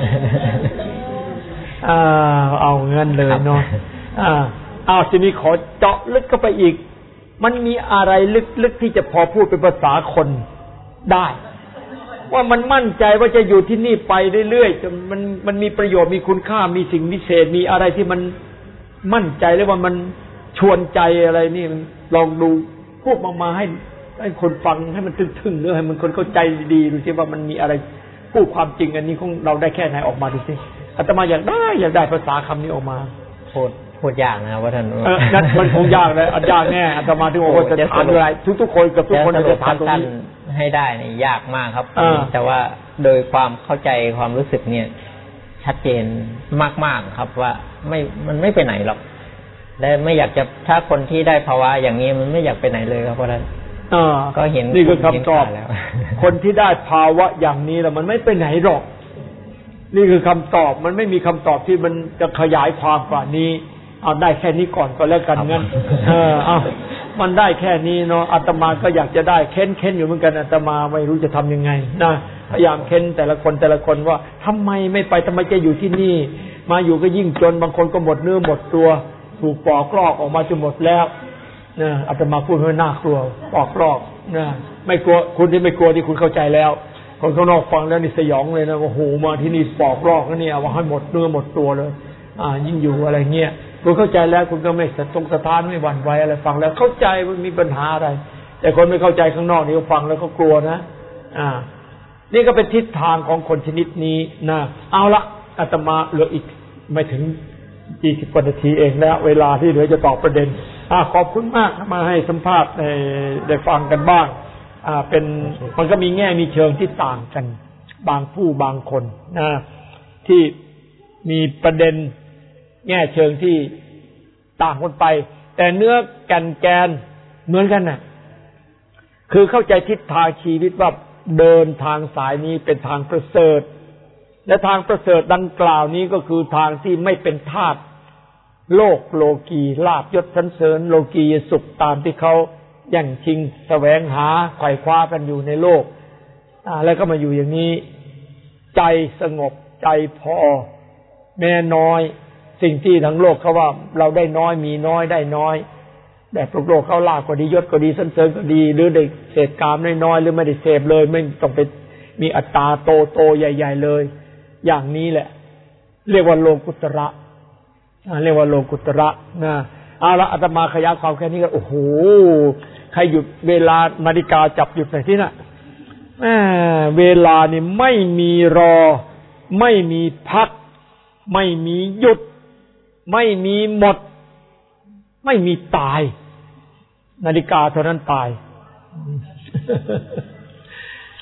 อ่าเอาเงินเลยเนาะอ่าเอาทีนี้ขอเจาะลึกเข้าไปอีกมันมีอะไรลึกๆที่จะพอพูดเป็นภาษาคนได้ว่ามันมั่นใจว่าจะอยู่ที่นี่ไปเรื่อยๆจนมันมันมีประโยชน์มีคุณค่ามีสิ่งพิเศษมีอะไรที่มันมั่นใจเลยว่ามันชวนใจอะไรนี่ลองดูพูดออกมาให้ให้คนฟังให้มันทึ่งๆเนื้อให้มันคนเข้าใจดีดูสิว่ามันมีอะไรพูดความจริงอันนี้ของเราได้แค่ไหนออกมาดูสิอาตมาอยากได้อยากได้ภาษาคำนี้ออกมาพูดพูดยากนะครับว่าท่านเออนั่นมันคงยากเลยอันยากแน่อาตมาที่ว่าจะถามอะไรทุกๆคนกับทุกคนจะถามตรงนี้ให้ได้นี่ยากมากครับแต่ว่าโดยความเข้าใจความรู้สึกเนี่ยชัดเจนมากๆครับว่าไม่มันไม่ไปไหนหรอกและไม่อยากจะถ้าคนที่ได้ภาวะอย่างนี้มันไม่อยากไปไหนเลยครับเพราะฉะนั้นก็เห็นนี่คือคำตอบคนที่ได้ภาวะอย่างนี้แล้วมันไม่ไปไหนหรอกนี่คือคำตอบมันไม่มีคำตอบที่มันจะขยายความกว่านี้เอาได้แค่นี้ก่อนก็แล้วกันงั้นเออเอามันได้แค่นี้เนาะอาตมาก็อยากจะได้เค้นเค้นอยู่เหมือนกันอาตมาไม่รู้จะทำยังไงนะพยายามเค้นแต่ละคนแต่ละคนว่าทำไมไม่ไปทำไมจะอยู่ที่นี่มาอยู่ก็ยิ่งจนบางคนก็หมดเนื้อหมดตัวถูกปอกลอกออกมาจนหมดแล้วนะอาตมาพูดให้น่ากลัวปอกลอกนะไม่กลัวคุณที่ไม่กลัวที่คุณเข้าใจแล้วคนข้างนอกฟังแล้วนี่สยองเลยนะโอ้โหมาที่นี่ปอกลอกแล้วนี่เอาให้หมดเนื้อหมดตัวเลยอ่ายิ่งอยู่อะไรเงี้ยคุณเข้าใจแล้วคุณก็ไม่สะทกสะท้านไม่หวั่นไหวอะไรฟังแล้วเข้าใจมันมีปัญหาอะไรแต่คนไม่เข้าใจข้างนอกนี่ก็ฟังแล้วก็กลัวนะอ่านี่ก็เป็นทิศทางของคนชนิดนี้นะเอาละอาตมาเหลืออีกไม่ถึงยี่สิบกว่านาทีเองแล้วเวลาที่เหลือจะตอบประเด็นอ่าขอบคุณมากมาให้สัมภาษณ์ได้ได้ฟังกันบ้างอ่าเป็นมันก็มีแง่มีเชิงที่ต่างกันบางผู้บางคนนะที่มีประเด็นแง่เชิงที่ต่างกันไปแต่เนื้อแก่นแกนเหมือนกันน่ะคือเข้าใจทิศทางชีวิตว่าเดินทางสายนี้เป็นทางประเสริฐและทางประเสริฐดังกล่าวนี้ก็คือทางที่ไม่เป็นทาสโลกโลกีลาภยศสรรเสริญโลกียสุขตามที่เขาแย่งชิงแสวงหาไขว่คว้ากันอยู่ในโลกอ่าแล้วก็มาอยู่อย่างนี้ใจสงบใจพอแม้น้อยสิ่งที่ทั้งโลกเขาว่าเราได้น้อยมีน้อยได้น้อยแต่พวกโลกเขาลาภก็ดียศก็ดีสรรเสริญก็ดีหรือได้เสพกามน้อยๆหรือไม่ได้เสพเลยไม่ต้องไปมีอัตตาโตโตใหญ่ๆเลยอย่างนี้แหละเรียกว่าโลกุตระเรียกว่าโลกุตระนะเอาละอาตมาขยายความแค่นี้ก็โอ้โหใครหยุดเวลานาฬิกาจับหยุดหน่อยที่น่ะเวลานี่ไม่มีรอไม่มีพักไม่มีหยุดไม่มีหมดไม่มีตายนาฬิกาเท่านั้นตาย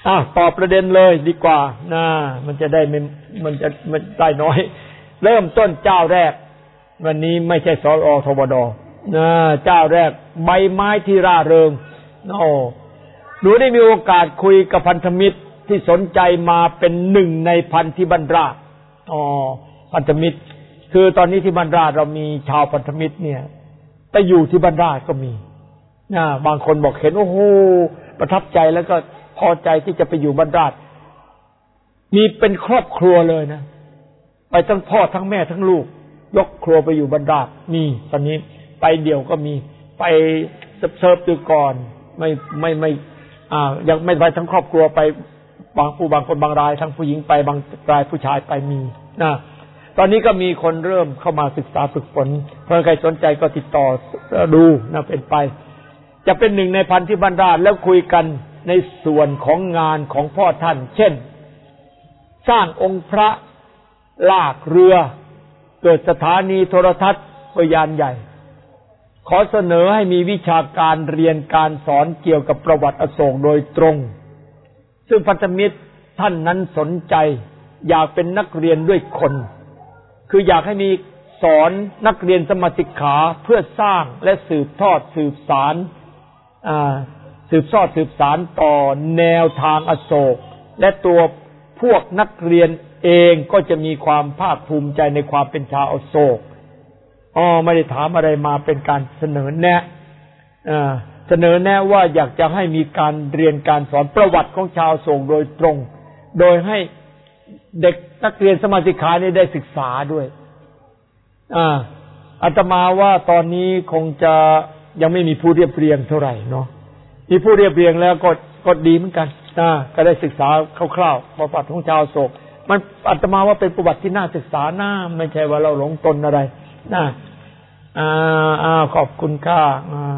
อ้าวตอบประเด็นเลยดีกว่านะมันจะได้ไม่มันจะมันได้น้อยเริ่มต้นเจ้าแรกวันนี้ไม่ใช่สอทบดนะเจ้าแรกใบไม้ที่ร่าเริงโอ้หนูได้มีโอกาสคุยกับพันธมิตรที่สนใจมาเป็นหนึ่งในพันธิบันราษฎร์อ๋อพันธมิตรคือตอนนี้ที่บันราษฎร์เรามีชาวพันธมิตรเนี่ยไปอยู่ที่บันราษฎร์ก็มีนะบางคนบอกเห็นโอ้โหประทับใจแล้วก็พอใจที่จะไปอยู่บันราษฎร์มีเป็นครอบครัวเลยนะไปทั้งพ่อทั้งแม่ทั้งลูกยกครัวไปอยู่บันราษฎร์มีตอนนี้ไปเดี่ยวก็มีไปเซิร์ฟๆดูก่อนไม่ไม่ไม่อ่ายังไม่ไปทั้งครอบครัวไปบางผู้บางคนบางรายทั้งผู้หญิงไปบางรายผู้ชายไปมีนะตอนนี้ก็มีคนเริ่มเข้ามาศึกษาฝึกฝนเพื่อใครสนใจก็ติดต่อดูนะเป็นไปจะเป็นหนึ่งในพันธิบันราษฎร์แล้วคุยกันในส่วนของงานของพ่อท่านเช่นสร้างองค์พระลากเรือเกิดสถานีโทรทัศน์พยานใหญ่ขอเสนอให้มีวิชาการเรียนการสอนเกี่ยวกับประวัติอโศกโดยตรงซึ่งพันธมิตรท่านนั้นสนใจอยากเป็นนักเรียนด้วยคนคืออยากให้มีสอนนักเรียนสมาสิกขาเพื่อสร้างและสืบทอดสืบสารสืบทอดสืบสารต่อแนวทางอโศกและตัวพวกนักเรียนเองก็จะมีความภาคภูมิใจในความเป็นชาวอโศกอ๋อไม่ได้ถามอะไรมาเป็นการเสนอแนะเสนอแนะว่าอยากจะให้มีการเรียนการสอนประวัติของชาวอโศกโดยตรงโดยให้เด็กนักเรียนสมาสิกขานี่ได้ศึกษาด้วยอ่าอาตมาว่าตอนนี้คงจะยังไม่มีผู้เรียบเรียงเท่าไหร่เนาะมีผู้เรียบเรียงแล้วก็ก็ดีเหมือนกันนะก็ได้ศึกษาคร่าวๆประวัติของชาวอโศกมันอาตมาว่าเป็นประวัติที่น่าศึกษานะไม่ใช่ว่าเราหลงตนอะไรนะอ่าอ่าขอบคุณค่ะอ่า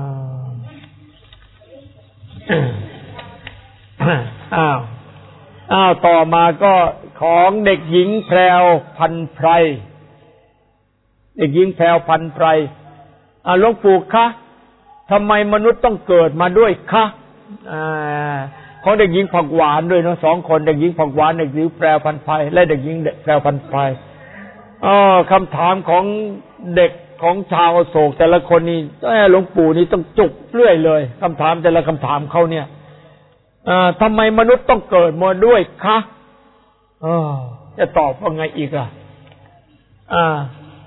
อ้าวอ้าวต่อมาก็ของเด็กหญิงแพรวพันไพรเด็กหญิงแพรวพันไพรอ่าหลวงปู่คะทำไมมนุษย์ต้องเกิดมาด้วยคะอ่าของเด็กหญิงผักหวานด้วยเนาะสองคนเด็กหญิงผักหวานเด็กหญิงแพรวพันไพรและเด็กหญิงแพรวพันไพรอ๋อคำถามของเด็กของชาวอโศกแต่ละคนนี่หลวงปู่นี่ต้องจุกเรื่อยเลยคำถามแต่ละคำถามเขาเนี่ยอ่าทำไมมนุษย์ต้องเกิดมาด้วยคะอ๋อจะตอบว่าไงอีกอ่ะอ่า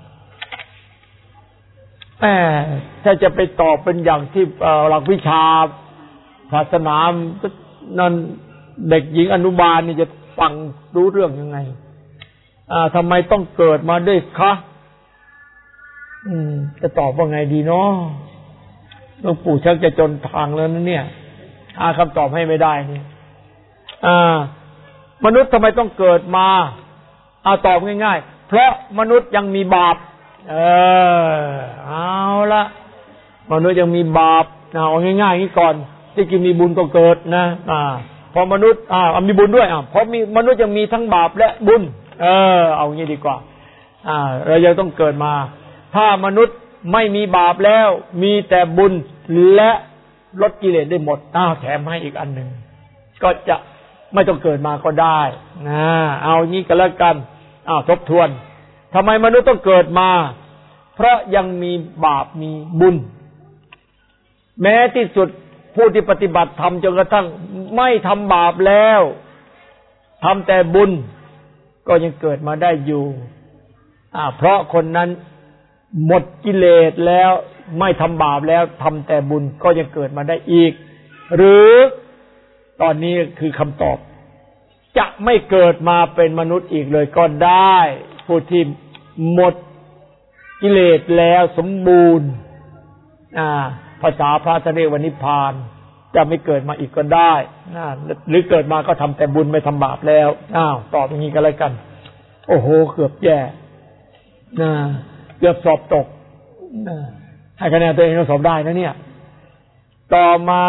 แหมถ้าจะไปตอบเป็นอย่างที่หลักวิชาศาสนานั่นเด็กหญิงอนุบาลนี่จะฟังรู้เรื่องยังไงอ่าทำไมต้องเกิดมาด้วยคะอืมจะตอบว่าไงดีเนาะหลวงปู่ชักจะจนทางแล้วนะเนี่ยหาคำตอบให้ไม่ได้นี่อ่ามนุษย์ทำไมต้องเกิดมาเอาตอบง่ายๆเพราะมนุษย์ยังมีบาปเออเอาละมนุษย์ยังมีบาปเอาง่ายๆนี้ก่อนที่จริงมีบุญก็เกิดนะอ่าพอมนุษย์อ่ามีบุญด้วยอ่าเพราะมีมนุษย์ยังมีทั้งบาปและบุญเออเอางี้ดีกว่าอ่าเรายังต้องเกิดมาถ้ามนุษย์ไม่มีบาปแล้วมีแต่บุญและลดกิเลสได้หมดอ้าวแถมให้อีกอันหนึ่งก็จะไม่ต้องเกิดมาก็ได้นะเอางี้ก็แล้วกันอ้าวทบทวนทำไมมนุษย์ต้องเกิดมาเพราะยังมีบาปมีบุญแม้ที่สุดผู้ที่ปฏิบัติธรรมจนกระทั่งไม่ทำบาปแล้วทำแต่บุญก็ยังเกิดมาได้อยู่อ่าเพราะคนนั้นหมดกิเลสแล้วไม่ทำบาปแล้วทำแต่บุญก็ยังเกิดมาได้อีกหรือตอนนี้คือคำตอบจะไม่เกิดมาเป็นมนุษย์อีกเลยก็ได้ผู้ที่หมดกิเลสแล้วสมบูรณ์อ่าภาษาพระเรียกว่านิพพานจะไม่เกิดมาอีกก็ได้นะหรือเกิดมาก็ทำแต่บุญไม่ทำบาปแล้วอ้าวตอบอย่างนี้ก็แล้วกันโอ้โหเกือบแย่นะเกือบสอบตกนะให้คะแนนตัวเองเราสอบได้นะเนี่ยต่อมา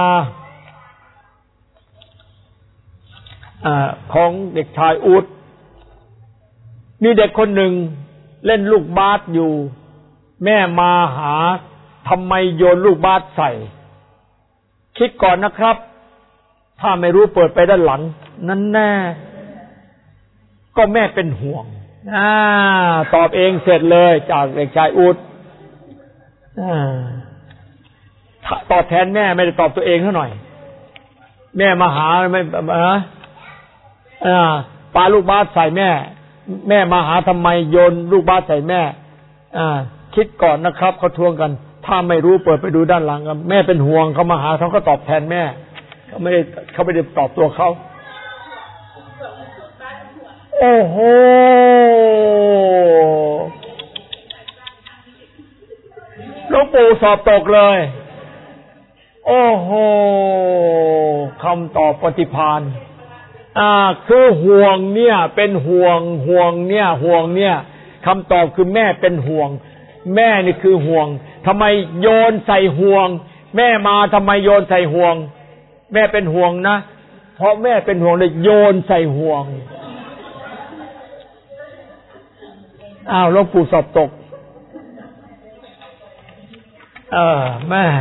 อ่าของเด็กชายอูดมีเด็กคนหนึ่งเล่นลูกบาสอยู่แม่มาหาทำไมโยนลูกบาสใส่คิดก่อนนะครับถ้าไม่รู้เปิดไปด้านหลังนั่นแน่ก็แม่เป็นห่วงอ่าตอบเองเสร็จเลยจากเด็กชายอุดอ่าตอบแทนแม่ไม่ได้ตอบตัวเองเท่าหน่อยแม่มาหาไม่อ่าอ่าปาลูกบาสใส่แม่แม่มาหาทำไมโยนลูกบาสใส่แม่อ่าคิดก่อนนะครับเขาทวงกันถ้าไม่รู้เปิดไปดูด้านหลังแม่เป็นห่วงเขามาหาเขาก็ตอบแทนแม่เขาไม่ได้เขาไม่ได้ตอบตัวเขาโอ้โหหลวงปู่สอบตกเลยโอ้โหคำตอบปฏิภาณอ่าคือห่วงเนี่ยเป็นห่วงห่วงเนี่ยห่วงเนี่ยคำตอบคือแม่เป็นห่วงแม่นี่คือห่วงทำไมโยนใส่ห่วงแม่มาทำไมโยนใส่ห่วงแม่เป็นห่วงนะเพราะแม่เป็นห่วงเลยโยนใส่ห่วงอ้าวหลวงปู่สอบตกเออแม่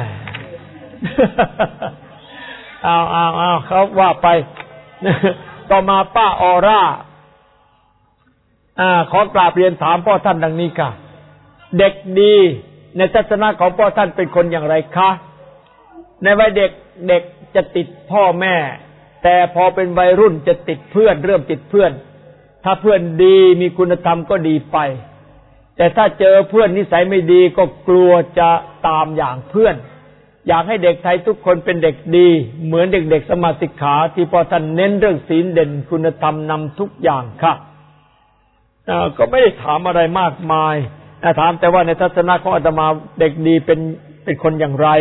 อ้าวอ้าวอ้าวเขาว่าไปต่อมาป้าออร่าอ่าขอกราบเรียนถามพ่อท่านดังนี้ค่ะเด็กดีในทัศนะของพ่อท่านเป็นคนอย่างไรคะในวัยเด็กเด็กจะติดพ่อแม่แต่พอเป็นวัยรุ่นจะติดเพื่อนเริ่มติดเพื่อนถ้าเพื่อนดีมีคุณธรรมก็ดีไปแต่ถ้าเจอเพื่อนนิสัยไม่ดีก็กลัวจะตามอย่างเพื่อนอยากให้เด็กไทยทุกคนเป็นเด็กดีเหมือนเด็กๆสมาสิกขาที่พ่อท่านเน้นเรื่องศีลเด่นคุณธรรมนำทุกอย่างค่ะก็ไม่ได้ถามอะไรมากมายถามแต่ว่าในทัศนะของอาตมาเด็กดีเป็นเป็นคนอย่างไร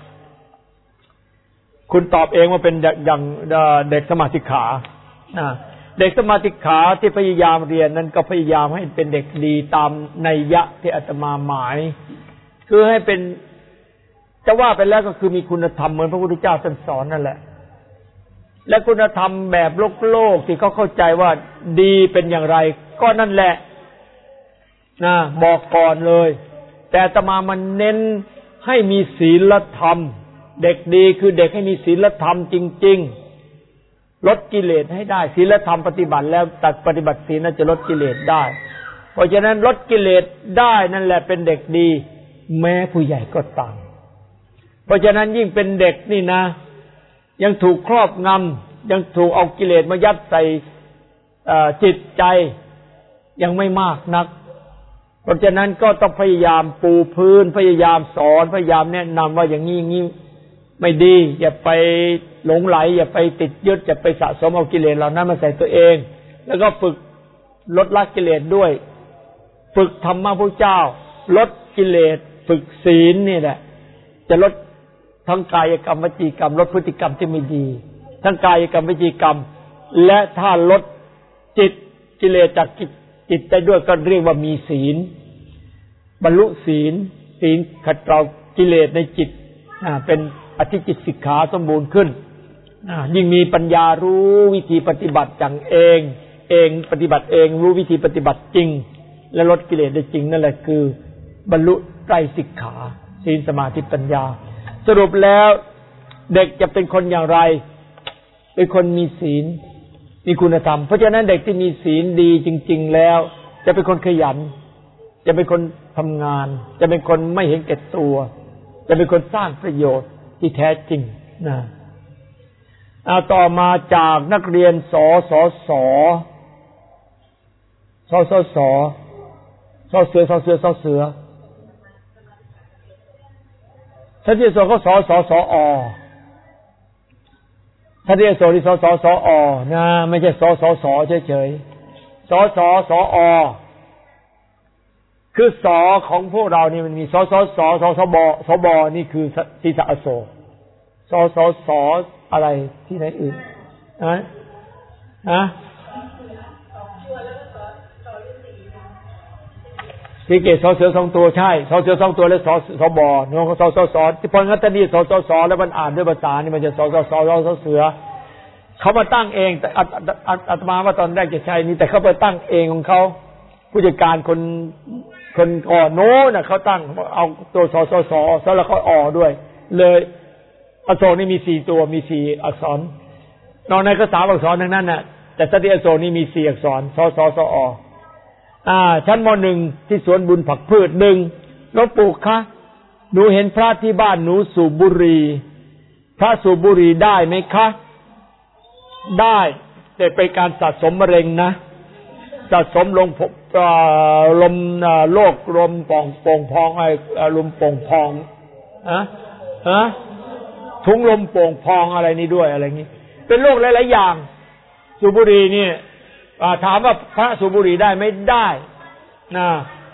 คุณตอบเองว่าเป็นอย่างเด็กสมาสิกขาเด็กสมาสิกขาที่พยายามเรียนนั้นก็พยายามให้เป็นเด็กดีตามนัยยะที่อาตมาหมายคือให้เป็นจะว่าไปแล้วก็คือมีคุณธรรมเหมือนพระพุทธเจ้าท่านสอนนั่นแหละและคุณธรรมแบบโลกโลกที่เขาเข้าใจว่าดีเป็นอย่างไรก็นั่นแหละนะบอกก่อนเลยแต่อาตมามันเน้นให้มีศีลธรรมเด็กดีคือเด็กให้มีศีลธรรมจริงๆลดกิเลสให้ได้ศีลธรรมปฏิบัติแล้วตัดปฏิบัติศีลน่าจะลดกิเลสได้เพราะฉะนั้นลดกิเลสได้นั่นแหละเป็นเด็กดีแม้ผู้ใหญ่ก็ตามเพราะฉะนั้นยิ่งเป็นเด็กนี่นะยังถูกครอบงำยังถูกเอากิเลสมายัดใส่จิตใจยังไม่มากนักเพราะฉะนั้นก็ต้องพยายามปูพื้นพยายามสอนพยายามแนะนำว่าอย่างนี้อย่างนี้ไม่ดีอย่าไปหลงไหลอย่าไปติดยึดอย่าไปสะสมเอากิเลสเหล่านั้นมาใส่ตัวเองแล้วก็ฝึกลดละกิเลสด้วยฝึกธรรมะพระเจ้าลดกิเลสฝึกศีลนี่แหละจะลดทั้งกายกรรมวจีกรรมลดพฤติกรรมที่ไม่ดีทั้งกายกรรมวจีกรรมและถ้าลดจิตกิเลสจากจิตจิตได้ด้วยก็เรียกว่ามีศีลบรรลุศีลศีลขัดเกลากิเลสในจิตอ่าเป็นอธิจิตสิกขาสมบูรณ์ขึ้นอ่ายิ่งมีปัญญารู้วิธีปฏิบัติจังเองเองปฏิบัติเองรู้วิธีปฏิบัติจริงและลดกิเลสได้จริงนั่นแหละคือบรรลุไตรสิกขาศีลสมาธิปัญญาสรุปแล้วเด็กจะเป็นคนอย่างไรเป็นคนมีศีลมีคุณธรรมเพราะฉะนั้นเด็กที่มีศีลดีจริงๆแล้วจะเป็นคนขยันจะเป็นคนทำงานจะเป็นคนไม่เห็นแก่ตัวจะเป็นคนสร้างประโยชน์ที่แท้จริงนะเอาต่อมาจากนักเรียนสสสสสสสเสือสเสือสเสือท่านที่สก็สสสอท่านที่สที่สสสอนะไม่ใช่สสสเฉยๆสสสอคือสอของพวกเรานี่มันมีสสสสสบสบนี่คือศีรษะอโศกสสสอะไรที่ไหนอื่นนะฮะสีเกตสอเสือสองตัวใช่สอเสือสองตัวแล้วสอสบเนาะสอสสที่พองั้นตอนนี้สอสสแล้วมันอ่านด้วยภาษานี่มันจะสอสสสอเสือเขามาตั้งเองแต่อาตมาว่าตอนแรกจะใช่นี่แต่เขาไปตั้งเองของเขาผู้จัดการคนคนก่อนโน้นน่ะเขาตั้งเอาตัวสสสแล้วเขาอ่อด้วยเลยอโศกนี่มีสี่ตัวมีสี่อักษรนอกนั้นก็สามอักษรทั้งนั้นน่ะแต่สติอโศกนี่มีสี่อักษรสสสออ่าชั้นม.หนึ่งที่สวนบุญผักพืชหนึ่งหลวงปู่คะหนูเห็นพระที่บ้านหนูสูบบุหรี่พระสูบบุหรี่ได้ไหมคะได้แต่เป็นการสะสมมะเร็งนะสะสมลงลมโรคลมป่องโป่งพองไอ้ลมโป่งพองอะฮะถุงลมโป่งพองอะไรนี่ด้วยอะไรงี้เป็นโรคหลายๆอย่างสูบบุหรี่นี่ถามว่าพระสูบบุหรี่ได้ไม่ได้นะ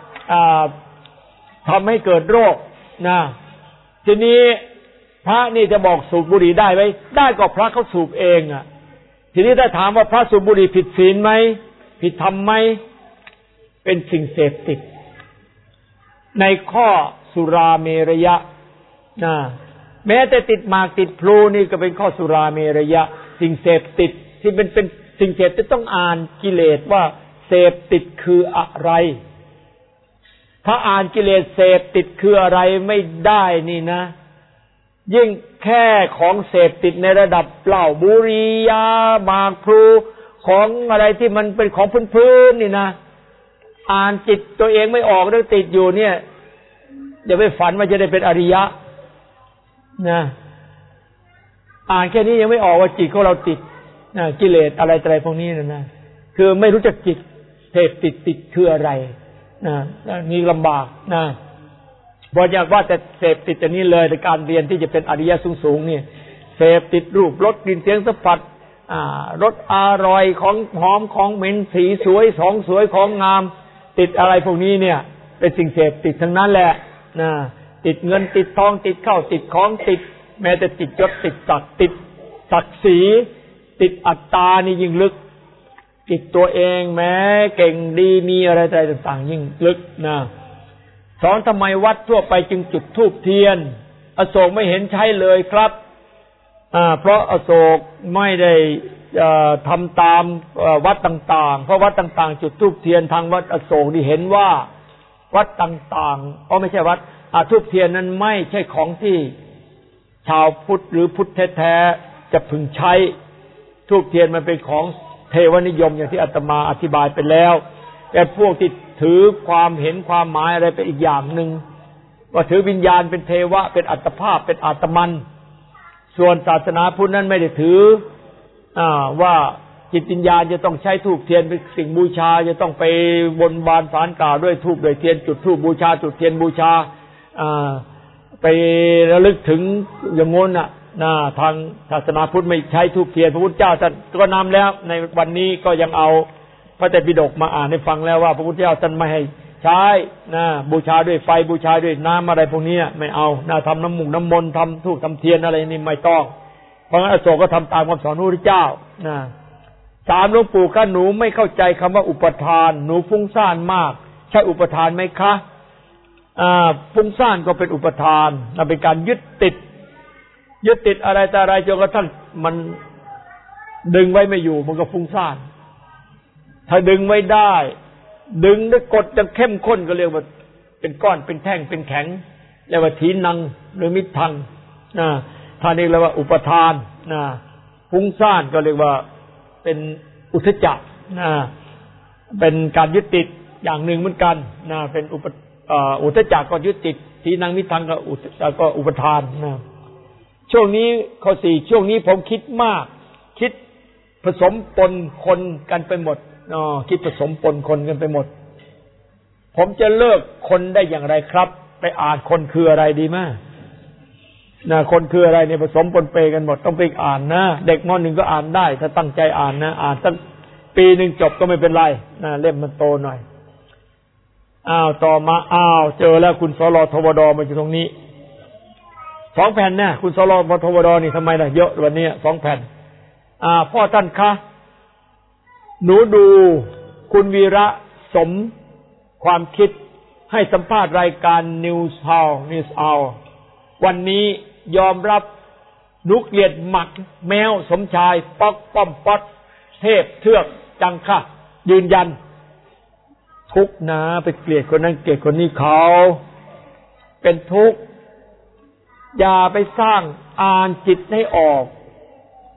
ทำให้เกิดโรคนะทีนี้พระนี่จะบอกสูบบุหรี่ได้ไหมได้ก็พระเขาสูบเองอ่ะทีนี้ถ้าถามว่าพระสูบบุหรี่ผิดศีลไหมผิดธรรมไหมเป็นสิ่งเสพติดในข้อสุราเมรยะนะแม้แต่ติดหมากติดพลูนี่ก็เป็นข้อสุราเมรยะสิ่งเสพติดที่เป็นเป็นสิ่งเสพติดต้องอ่านกิเลสว่าเสพติดคืออะไรถ้าอ่านกิเลสเสพติดคืออะไรไม่ได้นี่นะยิ่งแค่ของเสพติดในระดับเหล้าบุหรี่ยาหมากพลูของอะไรที่มันเป็นของพื้นๆนี่นะอ่านจิตตัวเองไม่ออกแล้วติดอยู่เนี่ยอย่าไปฝันว่าจะได้เป็นอริยะนะอ่านแค่นี้ยังไม่ออกว่าจิตของเราติดนะกิเลสอะไรอะไรพวกนี้นะนะคือไม่รู้จักจิตเสพติดติดคืออะไรนะนี่ลำบากนะบอกอยากว่าแต่เสพติดแต่นี้เลยในการเรียนที่จะเป็นอริยะสูงๆนี่เสพติดรูปรสกลิ่นเสียงสัมผัสอ่ารสอร่อยของหอมของเหม็นสีสวยสองสวยของงามติดอะไรพวกนี้เนี่ยเป็นสิ่งเสพติดทั้งนั้นแหละนะติดเงินติดทองติดข้าวติดของติดแม้แต่ติดยศติดศักดิ์ติดศักดิ์ศรีติดอัตตานี่ยิ่งลึกติดตัวเองแม้เก่งดีมีอะไรอะไรต่างๆยิ่งลึกนะสอนทำไมวัดทั่วไปจึงจุดธูปเทียนอโศกไม่เห็นใช้เลยครับอ่าเพราะอโศกไม่ได้ทำตามวัดต่างๆเพราะวัดต่างๆจุดธูปเทียนทางวัดอโศกที่เห็นว่าวัดต่างๆอ๋อไม่ใช่วัดธูปเทียนนั้นไม่ใช่ของที่ชาวพุทธหรือพุทธแท้ๆจะพึงใช้ธูปเทียนมันเป็นของเทวนิยมอย่างที่อาตมาอธิบายไปแล้วแต่พวกที่ถือความเห็นความหมายอะไรเป็นอีกอย่างหนึ่งว่าถือวิญญาณเป็นเทวะเป็นอัตภาพเป็นอาตมันส่วนศาสนาพุทธนั้นไม่ได้ถืออ่าว่าจิตวิญญาณจะต้องใช้ธูปเทียนเป็นสิ่งบูชาจะต้องไปบนบานศาลกล่าวด้วยธูปด้วยเทียนจุดธูปบูชาจุดเทียนบูชาอ่าไประลึกถึงอย่างงนน่ะนะทางศาสนาพุทธไม่ใช้ธูปเทียนพระพุทธเจ้าท่านก็นำแล้วในวันนี้ก็ยังเอาพระไตรปิฎกมาอ่านให้ฟังแล้วว่าพระพุทธเจ้าท่านไม่ให้ใช้นะบูชาด้วยไฟบูชาด้วยน้ำอะไรพวกนี้ไม่เอานะทำน้ำมุงน้ำมนต์ทำธูปทำเทียนอะไรนี่ไม่ต้องเพราะงั้นอโศกก็ทำตามคำสอนพระพุทธเจ้านะสามหลวงปู่คะหนูไม่เข้าใจคำว่าอุปทานหนูฟุ้งซ่านมากใช่อุปทานไหมคะอ่าฟุ้งซ่านก็เป็นอุปทานนั่นเป็นการยึดติดยึดติดอะไรแต่อะไรจนกระทั่งมันดึงไว้ไม่อยู่มันก็ฟุ้งซ่านถ้าดึงไว้ได้ดึงด้วยกดจะเข้มข้นก็เรียกว่าเป็นก้อนเป็นแท่งเป็นแข็งเรียกว่าทีนังหรือมิตรทังนะท่านี้เรียกว่าอุปทานนะฟุ้งซ่านก็เรียกว่าเป็นอุทธัจจะนะเป็นการยึดติดอย่างหนึ่งเหมือนกันนะเป็นอุปอุทธัจจะก็ยึดติดทีนังมิตรทังก็อุก็อุปทานนะช่วงนี้ข้อสี่ช่วงนี้ผมคิดมากคิดผสมปนคนกันไปหมดอ๋อคิดผสมปนคนกันไปหมดผมจะเลิกคนได้อย่างไรครับไปอ่านคนคืออะไรดีมั้ยนะคนคืออะไรเนี่ยผสมปนเปกันหมดต้องไปอ่านนะเด็กม.หนึ่งก็อ่านได้ถ้าตั้งใจอ่านนะอ่านสักปีนึงจบก็ไม่เป็นไรนะเล่มมันโตหน่อยอ้าวต่อมาอ้าวเจอแล้วคุณสรทวดมาอยู่ตรงนี้สองแผ่นเนี่ยคุณสรทวดนี่ทำไมล่ะเยอะวันนี้สองแผ่นอ่าพ่อท่านคะหนูดูคุณวีระสมความคิดให้สัมภาษณ์รายการ News Hour News Hour วันนี้ยอมรับหนูเกลียดหมักแมวสมชายป๊อกป้อมป๊อดเทพเทือกจังค่ะยืนยันทุกข์นะไปเกลียดคนนั้นเกลียดคนนี้เขาเป็นทุกข์อย่าไปสร้างอ่านจิตให้ออก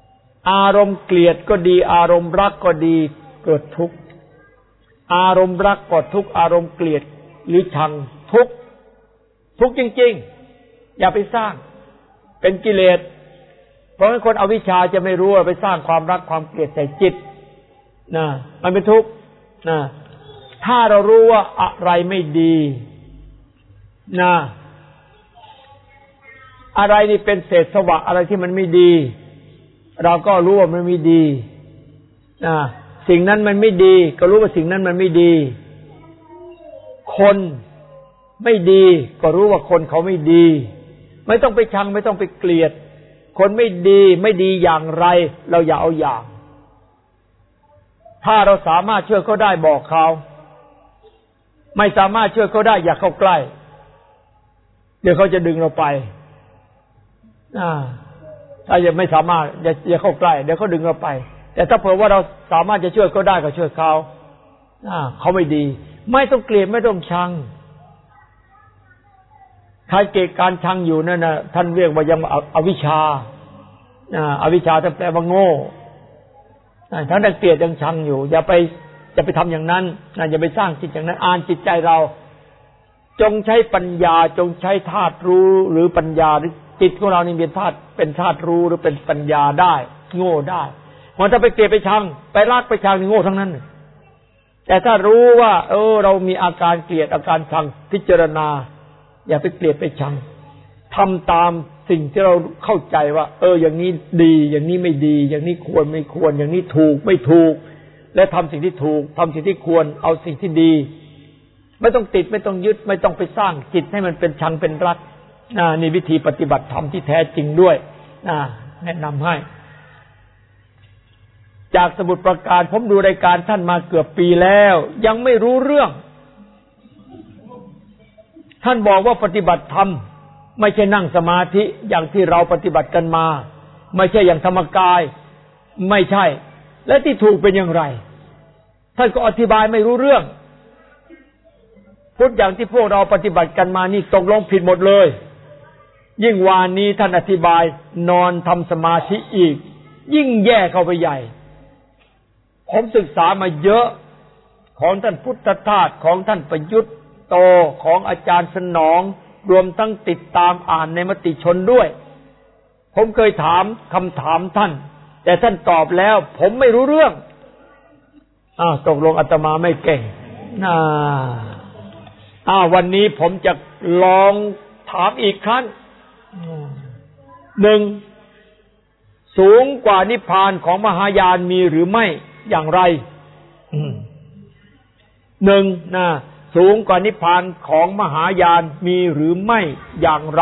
อารมณ์เกลียดก็ดีอารมณ์รักก็ดีเกิดทุกข์อารมณ์รักก็ทุกข์อารมณ์เกลียดหรือชังทุกข์ทุกข์จริงๆอย่าไปสร้างเป็นกิเลสเพราะฉะนั้นคนอวิชชาจะไม่รู้ว่าไปสร้างความรักความเกลียดใส่จิตนะมันเป็นทุกข์นะถ้าเรารู้ว่าอะไรไม่ดีนะอะไรนี่เป็นเศษสวะอะไรที่มันไม่ดีเราก็รู้ว่ามันไม่ดีนะสิ่งนั้นมันไม่ดีก็รู้ว่าสิ่งนั้นมันไม่ดีคนไม่ดีก็รู้ว่าคนเขาไม่ดีไม่ต้องไปชังไม่ต้องไปเกลียดคนไม่ดีไม่ดีอย่างไรเราอย่าเอาอย่างถ้าเราสามารถช่วยเขาได้บอกเขาไม่สามารถช่วยเขาได้อย่าเข้าใกล้เดี๋ยวเขาจะดึงเราไปอ่าถ้ายังไม่สามารถอย่าอย่าเข้าใกล้เดี๋ยวเขาดึงเราไปแต่ถ้าเผื่อว่าเราสามารถจะช่วยเขาได้ก็ช่วยเขาอ่าเขาไม่ดีไม่ต้องเกลียดไม่ต้องชังใครเกลียดการชังอยู่นั่นน่ะท่านเรียกว่ายังอวิชชาอ่าอวิชชาท่านแปลว่าโง่ท่านเกลียดยังชังอยู่อย่าไปอย่าไปทำอย่างนั้นอย่าไปสร้างจิตอย่างนั้นอ่านจิตใจเราจงใช้ปัญญาจงใช้ธาตุรู้หรือปัญญาหรือจิตของเรานี่เป็นธาตุเป็นธาตุรู้หรือเป็นปัญญาได้โง่ได้เพราะถ้าไปเกลียดไปชังไปรักไปชังนี่โง่ทั้งนั้นแต่ถ้ารู้ว่าเออเรามีอาการเกลียดอาการชังพิจารณาอย่าไปเกลียดไปชังทำตามสิ่งที่เราเข้าใจว่าเอออย่างนี้ดีอย่างนี้ไม่ดีอย่างนี้ควรไม่ควรอย่างนี้ถูกไม่ถูกและทำสิ่งที่ถูกทำสิ่งที่ควรเอาสิ่งที่ดีไม่ต้องติดไม่ต้องยึดไม่ต้องไปสร้างจิตให้มันเป็นชังเป็นรักนี่วิธีปฏิบัติธรรมที่แท้จริงด้วยแนะนำให้จากสมุทรปราการผมดูรายการท่านมาเกือบปีแล้วยังไม่รู้เรื่องท่านบอกว่าปฏิบัติธรรมไม่ใช่นั่งสมาธิอย่างที่เราปฏิบัติกันมาไม่ใช่อย่างธรรมกายไม่ใช่และที่ถูกเป็นอย่างไรท่านก็อธิบายไม่รู้เรื่องพูดอย่างที่พวกเราปฏิบัติกันมานี่ตกลงผิดหมดเลยยิ่งวานนี้ท่านอธิบายนอนทำสมาธิอีกยิ่งแย่เข้าไปใหญ่ผมศึกษามาเยอะของท่านพุทธทาสของท่านประยุทธ์โตของอาจารย์สนองรวมทั้งติดตามอ่านในมติชนด้วยผมเคยถามคำถามท่านแต่ท่านตอบแล้วผมไม่รู้เรื่องอ้าวตกลงอาตมาไม่เก่งน่าอ้าววันนี้ผมจะลองถามอีกครั้งหนึ่งสูงกว่านิพพานของมหายานมีหรือไม่อย่างไรหนึ่งนะสูงกว่านิพพานของมหายานมีหรือไม่อย่างไร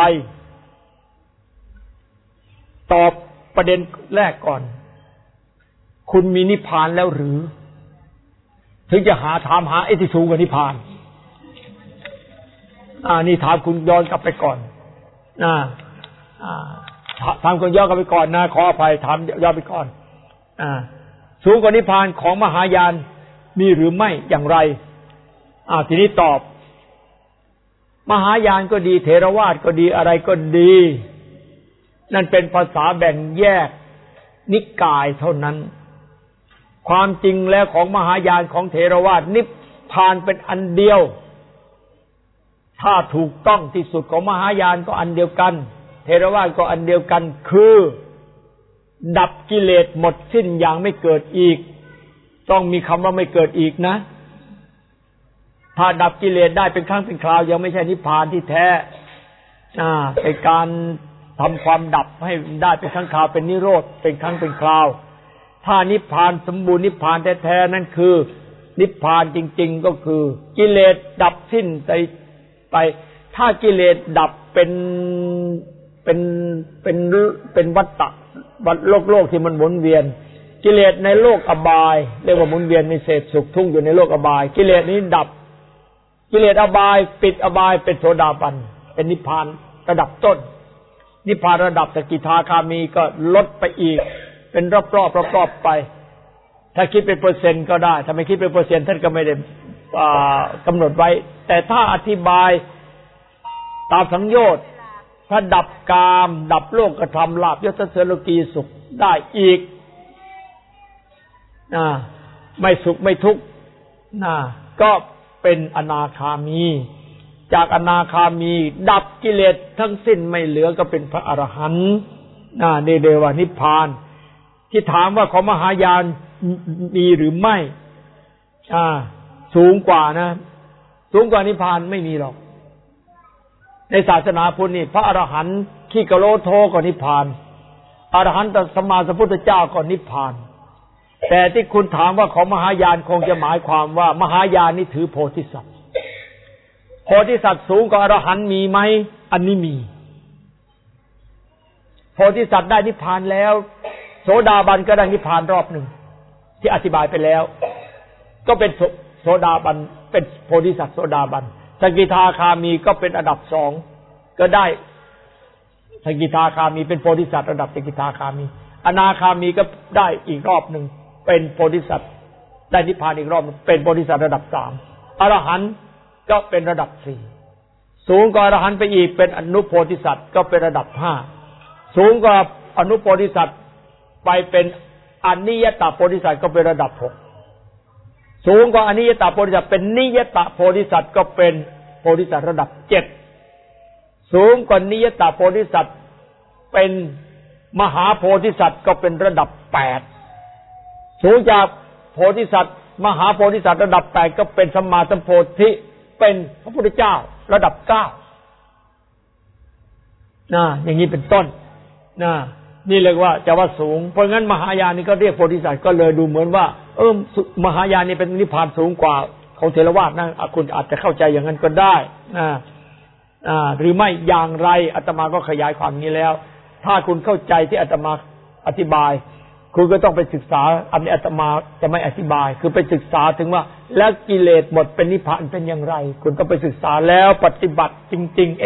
ตอบประเด็นแรกก่อนคุณมีนิพพานแล้วหรือถึงจะหาถามหาไอ้ที่สูงกว่านิพพานอ่านี่ถามคุณย้อนกลับไปก่อนอ่าอ่าถามคุณย้อนกลับไปก่อนนะขออภัยถามย้อนไปก่อนอ่าสูงกว่านิพพานของมหายานมีหรือไม่อย่างไรอ่าทีนี้ตอบมหายานก็ดีเถรวาทก็ดีอะไรก็ดีนั่นเป็นภาษาแบ่งแยกนิกายเท่านั้นความจริงแล้วของมหายานของเถรวาทนิพพานเป็นอันเดียวถ้าถูกต้องที่สุดของมหายานก็อันเดียวกันเถรวาทก็อันเดียวกันคือดับกิเลสหมดสิ้นอย่างไม่เกิดอีกต้องมีคำว่าไม่เกิดอีกนะถ้าดับกิเลสได้เป็นครั้งเป็นคราวยังไม่ใช่นิพพานที่แท้อ่าเป็นการทำความดับให้ได้เป็นครั้งคราวเป็นนิโรธเป็นครั้งเป็นคราวถ้านิพพานสมบูรณ์นิพพานแท้ๆนั่นคือนิพพานจริงๆก็คือกิเลสดับสิ้นไปไปถ้ากิเลสดับเป็นเป็นเป็นเป็นวัฏฏะวัฏโลกโลกที่มันหมุนเวียนกิเลสในโลกอบายเรียกว่าหมุนเวียนมีเศษสุขทุ่งอยู่ในโลกอบายกิเลสนี้ดับกิเลสอบายปิดอบายเป็นโสดาบันเป็นนิพพานระดับต้นนิพพานระดับสกิทาคามีก็ลดไปอีกเป็นรอบๆรอบๆไปถ้าคิดเป็นเปอร์เซ็นต์ก็ได้ถ้าไม่คิดเป็นเปอร์เซ็นต์ท่านก็ไม่ได้กำหนดไว้แต่ถ้าอธิบายตามสังโยชน์ถ้าดับกามดับโลกธรรมลาภยศเสริญโลกีสุขได้อีกนะไม่สุขไม่ทุกข์นะก็เป็นอนาคามีจากอนาคามีดับกิเลสทั้งสิ้นไม่เหลือก็เป็นพระอรหันต์นะนี่เรียกว่านิพพานที่ถามว่าของมหายานมีหรือไม่อ่าสูงกว่านะสูงกว่านิพพานไม่มีหรอกในศาสนาพุทธนี่พระอรหันต์ขี้กะโลโทก็นิพพานอรหันตสัมมาสัมพุทธเจ้าก็นิพพานแต่ที่คุณถามว่าของมหายานคงจะหมายความว่ามหายานนี่ถือโพธิสัตว์โพธิสัตว์สูงกว่าอรหันต์มีไหมอันนี้มีโพธิสัตว์ได้นิพพานแล้วโสดาบันก็ได้นิพพานรอบหนึ่งที่อธิบายไปแล้วก็เป็นโสดาบันเป็นโพธิสัตว์โสดาบันสกิทาคามีก็เป็นอันดับสองก็ได้สกิทาคามีเป็นโพธิสัตว์ระดับสกิทาคามีอนาคามีก็ได้อีกรอบหนึ่งเป็นโพธิสัตว์ได้นิพพานอีกรอบเป็นโพธิสัตว์ระดับสามอรหันต์ก็เป็นระดับสี่สูงกว่าอรหันต์ไปอีกเป็นอนุโพธิสัตว์ก็เป็นระดับห้าสูงกว่าอนุโพธิสัตว์ไปเป็นอนิยตโพธิสัตว์ก็เป็นระดับหกสูงกว่าอนิยตโพธิสัตว์เป็นนิยตโพธิสัตว์ก็เป็นโพธิสัตว์ระดับเจ็ดสูงกว่านิยตโพธิสัตว์เป็นมหาโพธิสัตว์ก็เป็นระดับแปดสูงจากโพธิสัตว์มหาโพธิสัตว์ระดับแปดก็เป็นสัมมาสัมโพธิเป็นพระพุทธเจ้าระดับเก้านะอย่างนี้เป็นต้นนะนี่เรียกว่าจะว่าสูงเพราะงั้นมหายานนี่ก็เรียกโพธิสัตว์ก็เลยดูเหมือนว่าเออมหายานนี่เป็นนิพพานสูงกว่าของเถรวาทนะคุณอาจจะเข้าใจอย่างนั้นก็ได้นะอ่าหรือไม่อย่างไรอาตมาก็ขยายความนี้แล้วถ้าคุณเข้าใจที่อาตมาอธิบายคุณก็ต้องไปศึกษาอันนี้อาตมาจะไม่อธิบายคือไปศึกษาถึงว่าแล้วกิเลสหมดเป็นนิพพานเป็นอย่างไรคุณต้องไปศึกษาแล้วปฏิบัติจริงๆเอง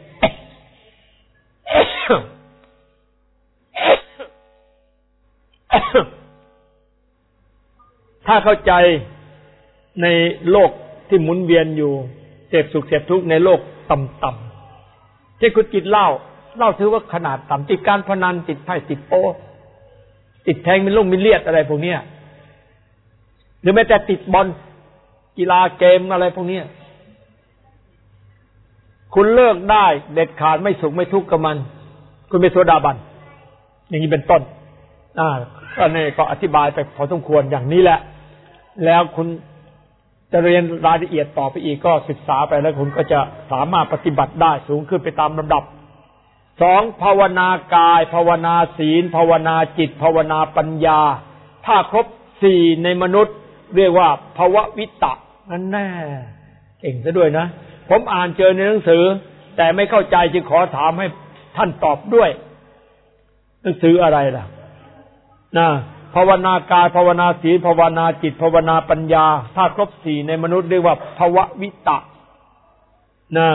ถ้าเข้าใจในโลกที่หมุนเวียนอยู่เสพสุขเสพทุกข์ในโลกต่ำๆที่คุณติดเหล้าเหล้าถือว่าขนาดต่ำติดการพนันติดไพ่ติดโป๊ติดแทงมีลุ่มมีเลียดอะไรพวกนี้หรือแม้แต่ติดบอลกีฬาเกมอะไรพวกนี้คุณเลิกได้เด็ดขาดไม่สุขไม่ทุกข์กับมันคุณเป็นโสดาบันอย่างนี้เป็นต้นอ่าก็นี่ก็อธิบายไปพอสมควรอย่างนี้แหละแล้วคุณจะเรียนรายละเอียดต่อไปอีกก็ศึกษาไปแล้วคุณก็จะสามารถปฏิบัติได้สูงขึ้นไปตามลำดับสองภาวนากายภาวนาศีลภาวนาจิตภาวนาปัญญาถ้าครบสี่ในมนุษย์เรียกว่าภววิตะนั่นแน่เก่งซะด้วยนะผมอ่านเจอในหนังสือแต่ไม่เข้าใจจึงขอถามให้ท่านตอบด้วยหนังสืออะไรล่ะนะภาวนากายภาวนาศีลภาวนาจิตภาวนาปัญญาถ้าครบสี่ในมนุษย์เรียกว่าภววิตะนะ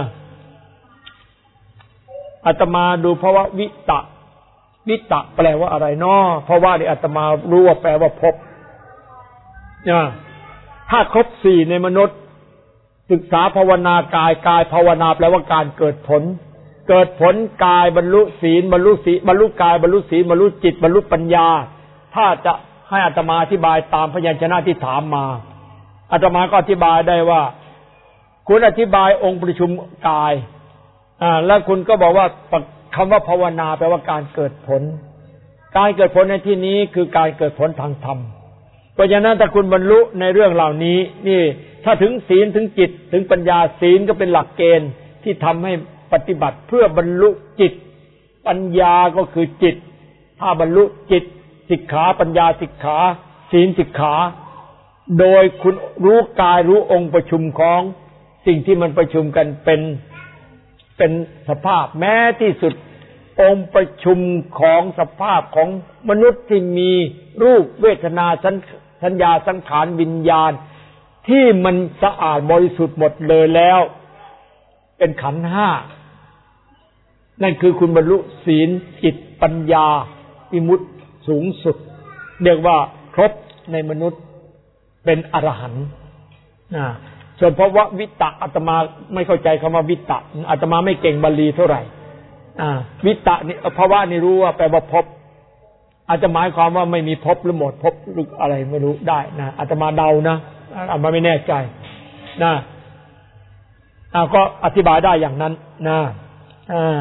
อาตมาดูภววิตะวิตะแปลว่าอะไรเนาะเพราะว่าที่อาตมารู้ว่าแปลว่าพบนะถ้าครบสี่ในมนุษย์ศึกษาภาวนากายกายภาวนาแปลว่าการเกิดผลเกิดผลกายบรรลุศีลบรรลุศีลบรรลุกายบรรลุศีลบรรลุจิตบรรลุปัญญาถ้าจะให้อาตมาอธิบายตามพยัญชนะที่ถามมาอาตมาก็อธิบายได้ว่าคุณอธิบายองค์ประชุมกายอ่าแล้วคุณก็บอกว่าคำว่าภาวนาแปลว่าการเกิดผลการเกิดผลในที่นี้คือการเกิดผลทางธรรมเพราะฉะนั้นถ้าคุณบรรลุในเรื่องเหล่านี้นี่ถ้าถึงศีลถึงจิตถึงปัญญาศีลก็เป็นหลักเกณฑ์ที่ทำให้ปฏิบัติเพื่อบรรลุจิตปัญญาก็คือจิตถ้าบรรลุจิตสิกขาปัญญาสิกขาศีลสิกขาโดยคุณรู้กายรู้องค์ประชุมของสิ่งที่มันประชุมกันเป็นเป็นสภาพแม้ที่สุดองค์ประชุมของสภาพของมนุษย์ที่มีรูปเวทนาสัญญาสังขารวิญญาณที่มันสะอาดบริสุทธิ์หมดเลยแล้วเป็นขันธ์ห้านั่นคือคุณบรรลุศีลจิตปัญญาวิมุตติสูงสุดเรียกว่าครบในมนุษย์เป็นอรหันต์นะส่วนเพราะว่าวิตะอาตมาไม่เข้าใจคำว่าวิตะอาตมาไม่เก่งบาลีเท่าไหร่อ่าวิตะนี่ภาวะนี่รู้ว่าแปลว่าพบอาจจะหมายความว่าไม่มีภพหรือหมดภพหรืออะไรไม่รู้ได้นะอาตมาเดานะอาตมาไม่แน่ใจนะอ่าก็อธิบายได้อย่างนั้นนะอ่า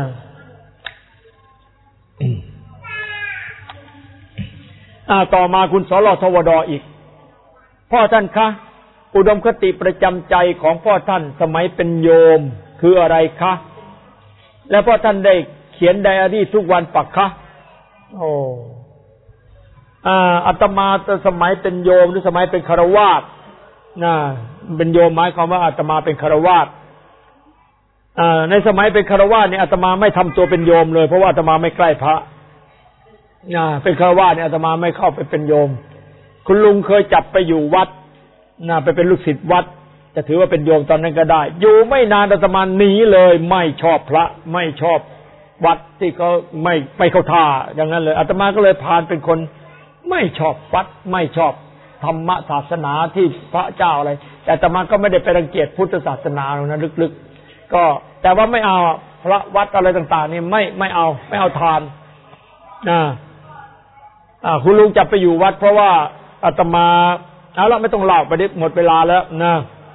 อ่าต่อมาคุณสรทวดอีกพ่อท่านคะอุดมคติประจำใจของพ่อท่านสมัยเป็นโยมคืออะไรคะและพ่อท่านได้เขียนไดอารี่ทุกวันปักคะโอ้อ่าอาตมาสมัยเป็นโยมหรือสมัยเป็นฆราวาสนะเป็นโยมหมายความว่าอาตมาเป็นฆราวาสอ่าในสมัยเป็นฆราวาสเนี่ยอาตมาไม่ทำตัวเป็นโยมเลยเพราะว่าอาตมาไม่ใกล้พระนะเป็นฆราวาสเนี่ยอาตมาไม่เข้าไปเป็นโยมคุณลุงเคยจับไปอยู่วัดนะไปเป็นลูกศิษย์วัดจะถือว่าเป็นโยมตอนนั้นก็ได้อยู่ไม่นานอาตมาหนีเลยไม่ชอบพระไม่ชอบวัดที่เขาไม่ไม่เข้าท่าอย่างนั้นเลยอาตมาก็เลยผ่านเป็นคนไม่ชอบวัดไม่ชอบธรรมศาสนาที่พระเจ้าอะไรแต่อาตมาก็ไม่ได้ไปรังเกียจพุทธศาสนาหรอกนะลึกๆก็แต่ว่าไม่เอาพระวัดอะไรต่างๆนี่ไม่ไม่เอาไม่เอาทานนะอ่าคุณลุงจับไปอยู่วัดเพราะว่าอาตมาเอาละไม่ต้องเล่าไปหมดเวลาแล้วนะ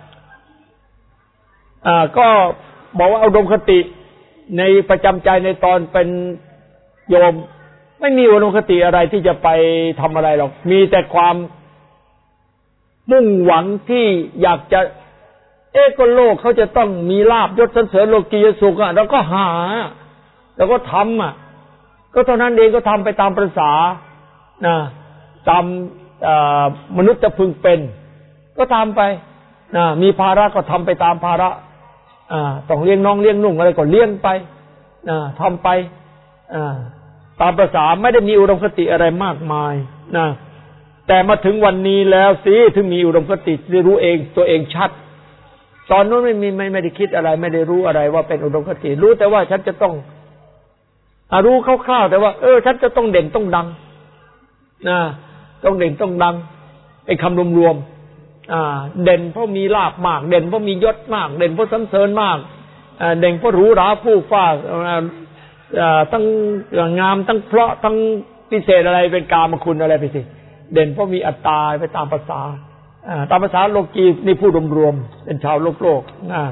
อ่าก็บอกว่าอุดมคติในประจำใจในตอนเป็นโยมไม่มีอุดมคติอะไรที่จะไปทำอะไรหรอกมีแต่ความมุ่งหวังที่อยากจะเอ๊ะก็โลกเขาจะต้องมีลาภยศสรรเสริญโลกียสุขอ่ะแล้วก็หาแล้วก็ทำอ่ะก็เท่านั้นเองก็ทำไปตามประสานะตามมนุษย์จะพึงเป็นก็ทำไปนะมีภาระก็ทำไปตามภาระอ่าต้องเลี้ยงน้องเลี้ยงนุ่งอะไรก็เลี้ยงไปนะทำไปอ่าตามประสาไม่ได้มีอุดมคติอะไรมากมายนะแต่มาถึงวันนี้แล้วสิถึงมีอุดมคติได้รู้เองตัวเองชัดตอนนู้นไม่มีไม่ไม่ได้คิดอะไรไม่ได้รู้อะไรว่าเป็นอุดมคติรู้แต่ว่าฉันจะต้องอ่ารู้คร่าวๆแต่ว่าเออฉันจะต้องเด่นต้องดังนะต้องเด่นต้องดังไอ้คำรวมๆอ่าเด่นเพราะมีลาภมากเด่นเพราะมียศมากเด่นเพราะสรรเสริญมากอ่าเด่นเพราะหรูหราฟู่ฟ้าอ่าตั้งงามตั้งเพราะตั้งพิเศษอะไรเป็นกามคุณอะไรไปสิเด่นเพราะมีอัตตาไปตามภาษาอ่าตามภาษาโลกีนี่พูดรวมๆเป็นชาวโลกโลกนะ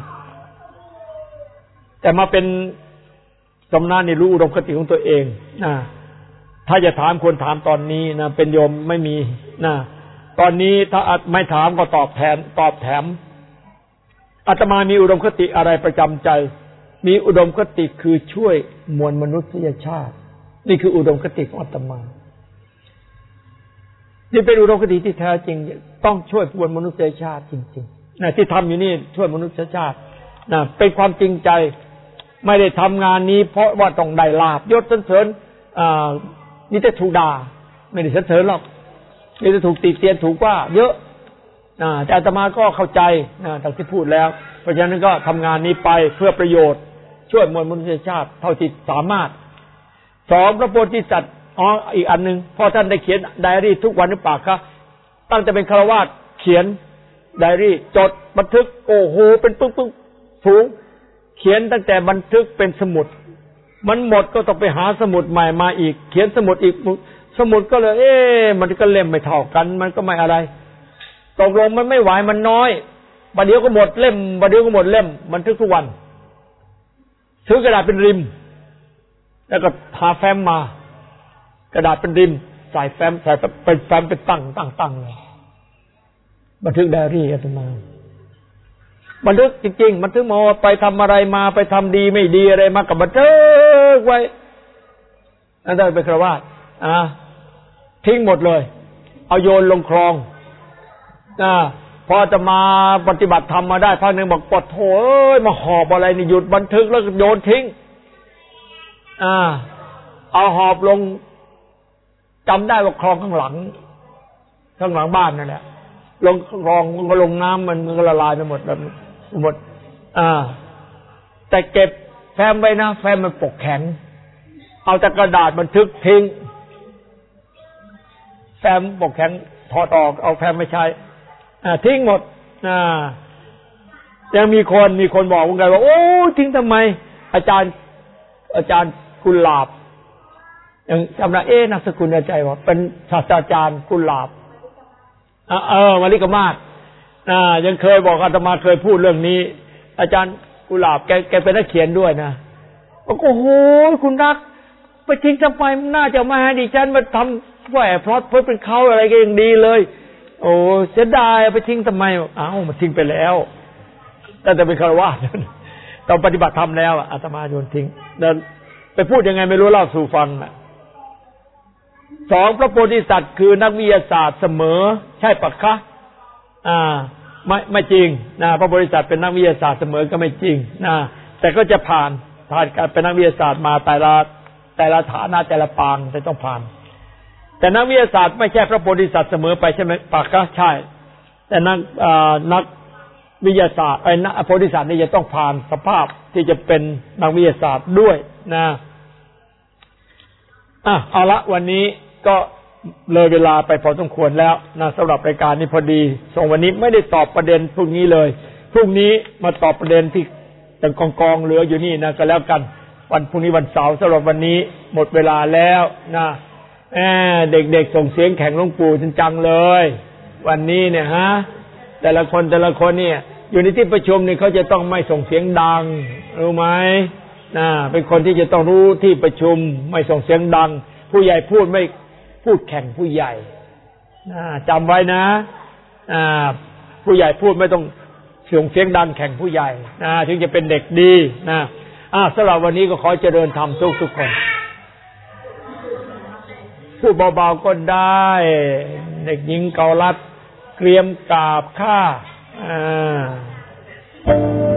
แต่มาเป็นสำนักนี่รู้อุดมคติของตัวเองนะถ้าจะถามควรถามตอนนี้นะเป็นโยมไม่มีนะตอนนี้ถ้าไม่ถามก็ตอบแทนตอบแถมอาตมามีอุดมคติอะไรประจำใจมีอุดมคติคือช่วยมวลมนุษยชาตินี่คืออุดมคติของอาตมานี่เป็นอุดมคติที่แท้จริงต้องช่วยมวลมนุษยชาติจริงๆนะที่ทำอยู่นี่ช่วยมนุษยชาตินะเป็นความจริงใจไม่ได้ทำงานนี้เพราะว่าต้องได้ลาภยศสรรเสริญอ่านี่จะถูกด่าไม่ได้สรรเสริญหรอกนี่จะถูกติเตียนถูกว่าเยอะนะแต่อาตมาก็เข้าใจนะตามที่พูดแล้วเพราะฉะนั้นก็ทำงานนี้ไปเพื่อประโยชน์ช่วยมวลมนุษยชาติเท่าที่สามารถสองพระโพธิสัตว์อ๋ออีกอันนึงพอท่านได้เขียนไดอารี่ทุกวันหรือเปล่าคะตั้งแต่เป็นฆราวาสเขียนไดอารี่จดบันทึกโอ้โหเป็นปึ๊กปึ๊กสูงเขียนตั้งแต่บันทึกเป็นสมุดมันหมดก็ต้องไปหาสมุดใหม่มาอีกเขียนสมุดอีกสมุดก็เลยเอ๊ะมันก็เล่มไม่เท่ากันมันก็ไม่อะไรตกลงมันไม่ไหวมันน้อยบัดเดี๋ยวก็หมดเล่มบัดเดี๋ยวก็หมดเล่มบันทึกทุกวันซื้อกระดาษเป็นริมแล้วก็หาแฟ้มมากระดาษเป็นริมใส่แฟ้มใส่เป็นแฟ้มเป็นตั้งตั้งตั้งเลยบันทึกไดอารี่อาตมาบันทึกจริงๆบันทึกมาไปทำอะไรมาไปทำดีไม่ดีอะไรมากับบันทึกไว้นั่นได้เป็นฆราวาสอ่ะทิ้งหมดเลยเอาโยนลงคลองอ่าพอจะมาปฏิบัติธรรมมาได้พักหนึ่งบอกปวดโถเอ้ยมาหอบอะไรนี่หยุดบันทึกแล้วโยนทิ้งอ่าเอาหอบลงจำได้ว่าคลองข้างหลังข้างหลังบ้านนั่นแหละลงคลองมันก็ลงน้ำมันมันก็ละลายไปหมดแบบหมดอ่าแต่เก็บแฟ้มไว้นะแฟ้มมันปกแข็งเอาแต่กระดาษบันทึกทิ้งแฟ้มปกแข็งถอดออกเอาแฟ้มไม่ใช้อ่าทิ้งหมดอ่ายังมีคนมีคนบอกว่าไงว่าโอ้ทิ้งทำไมอาจารย์อาจารย์กุหลาบยังจำได้เอ๊ะนามสกุลในใจว่าเป็นศาสตราจารย์กุหลาบเออมาริกมาศอ่ายังเคยบอกอาตมาเคยพูดเรื่องนี้อาจารย์กุหลาบแกแกเป็นนักเขียนด้วยนะบอกโอ้โหคุณรักไปทิ้งทำไมน่าจะมาให้ดิฉันมาทำแหวพลอตเพื่อเป็นเขาอะไรก็ยังดีเลยโอ้เสียดายไปทิ้งทำไมอ้าวมันทิ้งไปแล้วแต่จะเป็นคารวะตอนปฏิบัติธรรมแล้วอาตมาโยนทิ้งเดินไปพูดยังไงไม่รู้เล่าสู่ฟังนะสองพระโพธิสัตว์คือนักวิทยาศาสตร์เสมอใช่ปะคะอ่าไม่ไม่จริงนะพระโพธิสัตว์เป็นนักวิทยาศาสตร์เสมอก็ไม่จริงนะแต่ก็จะผ่านผ่านการเป็นนักวิทยาศาสตร์มาแต่ละแต่ละฐานะแต่ละปางจะต้องผ่านแต่นักวิทยาศาสตร์ไม่ใช่พระโพธิสัตว์เสมอไปใช่ไหมปะคะใช่แต่นักอ่านักวิทยาศาสตร์ไอ้นักโพธิสัตว์นี่จะต้องผ่านสภาพที่จะเป็นนักวิทยาศาสตร์ด้วยนะอ่ะเอาละวันนี้ก็เลยเวลาไปพอสมควรแล้วนะสำหรับรายการนี้พอดีส่งวันนี้ไม่ได้ตอบประเด็นพรุ่งนี้เลยพรุ่งนี้มาตอบประเด็นที่ยังกองกองเหลืออยู่นี่นะก็แล้วกันวันพรุ่งนี้วันเสาร์สำหรับวันนี้หมดเวลาแล้วนะแอบเด็กๆส่งเสียงแข่งหลวงปู่จังเลยวันนี้เนี่ยฮะแต่ละคนแต่ละคนเนี่ยอยู่ในที่ประชุมนี่เขาจะต้องไม่ส่งเสียงดังรู้ไหมนะเป็นคนที่จะต้องรู้ที่ประชุมไม่ส่งเสียงดังผู้ใหญ่พูดไม่พูดแข่งผู้ใหญ่จำไว้นะผู้ใหญ่พูดไม่ต้องส่งเสียงดังแข่งผู้ใหญ่นะถึงจะเป็นเด็กดีนะสำหรับวันนี้ก็ขอเจริญธรรมทุกทุกคนพูดเบาๆก็ได้เด็กหญิงเกาลัดเตรียมกราบข้า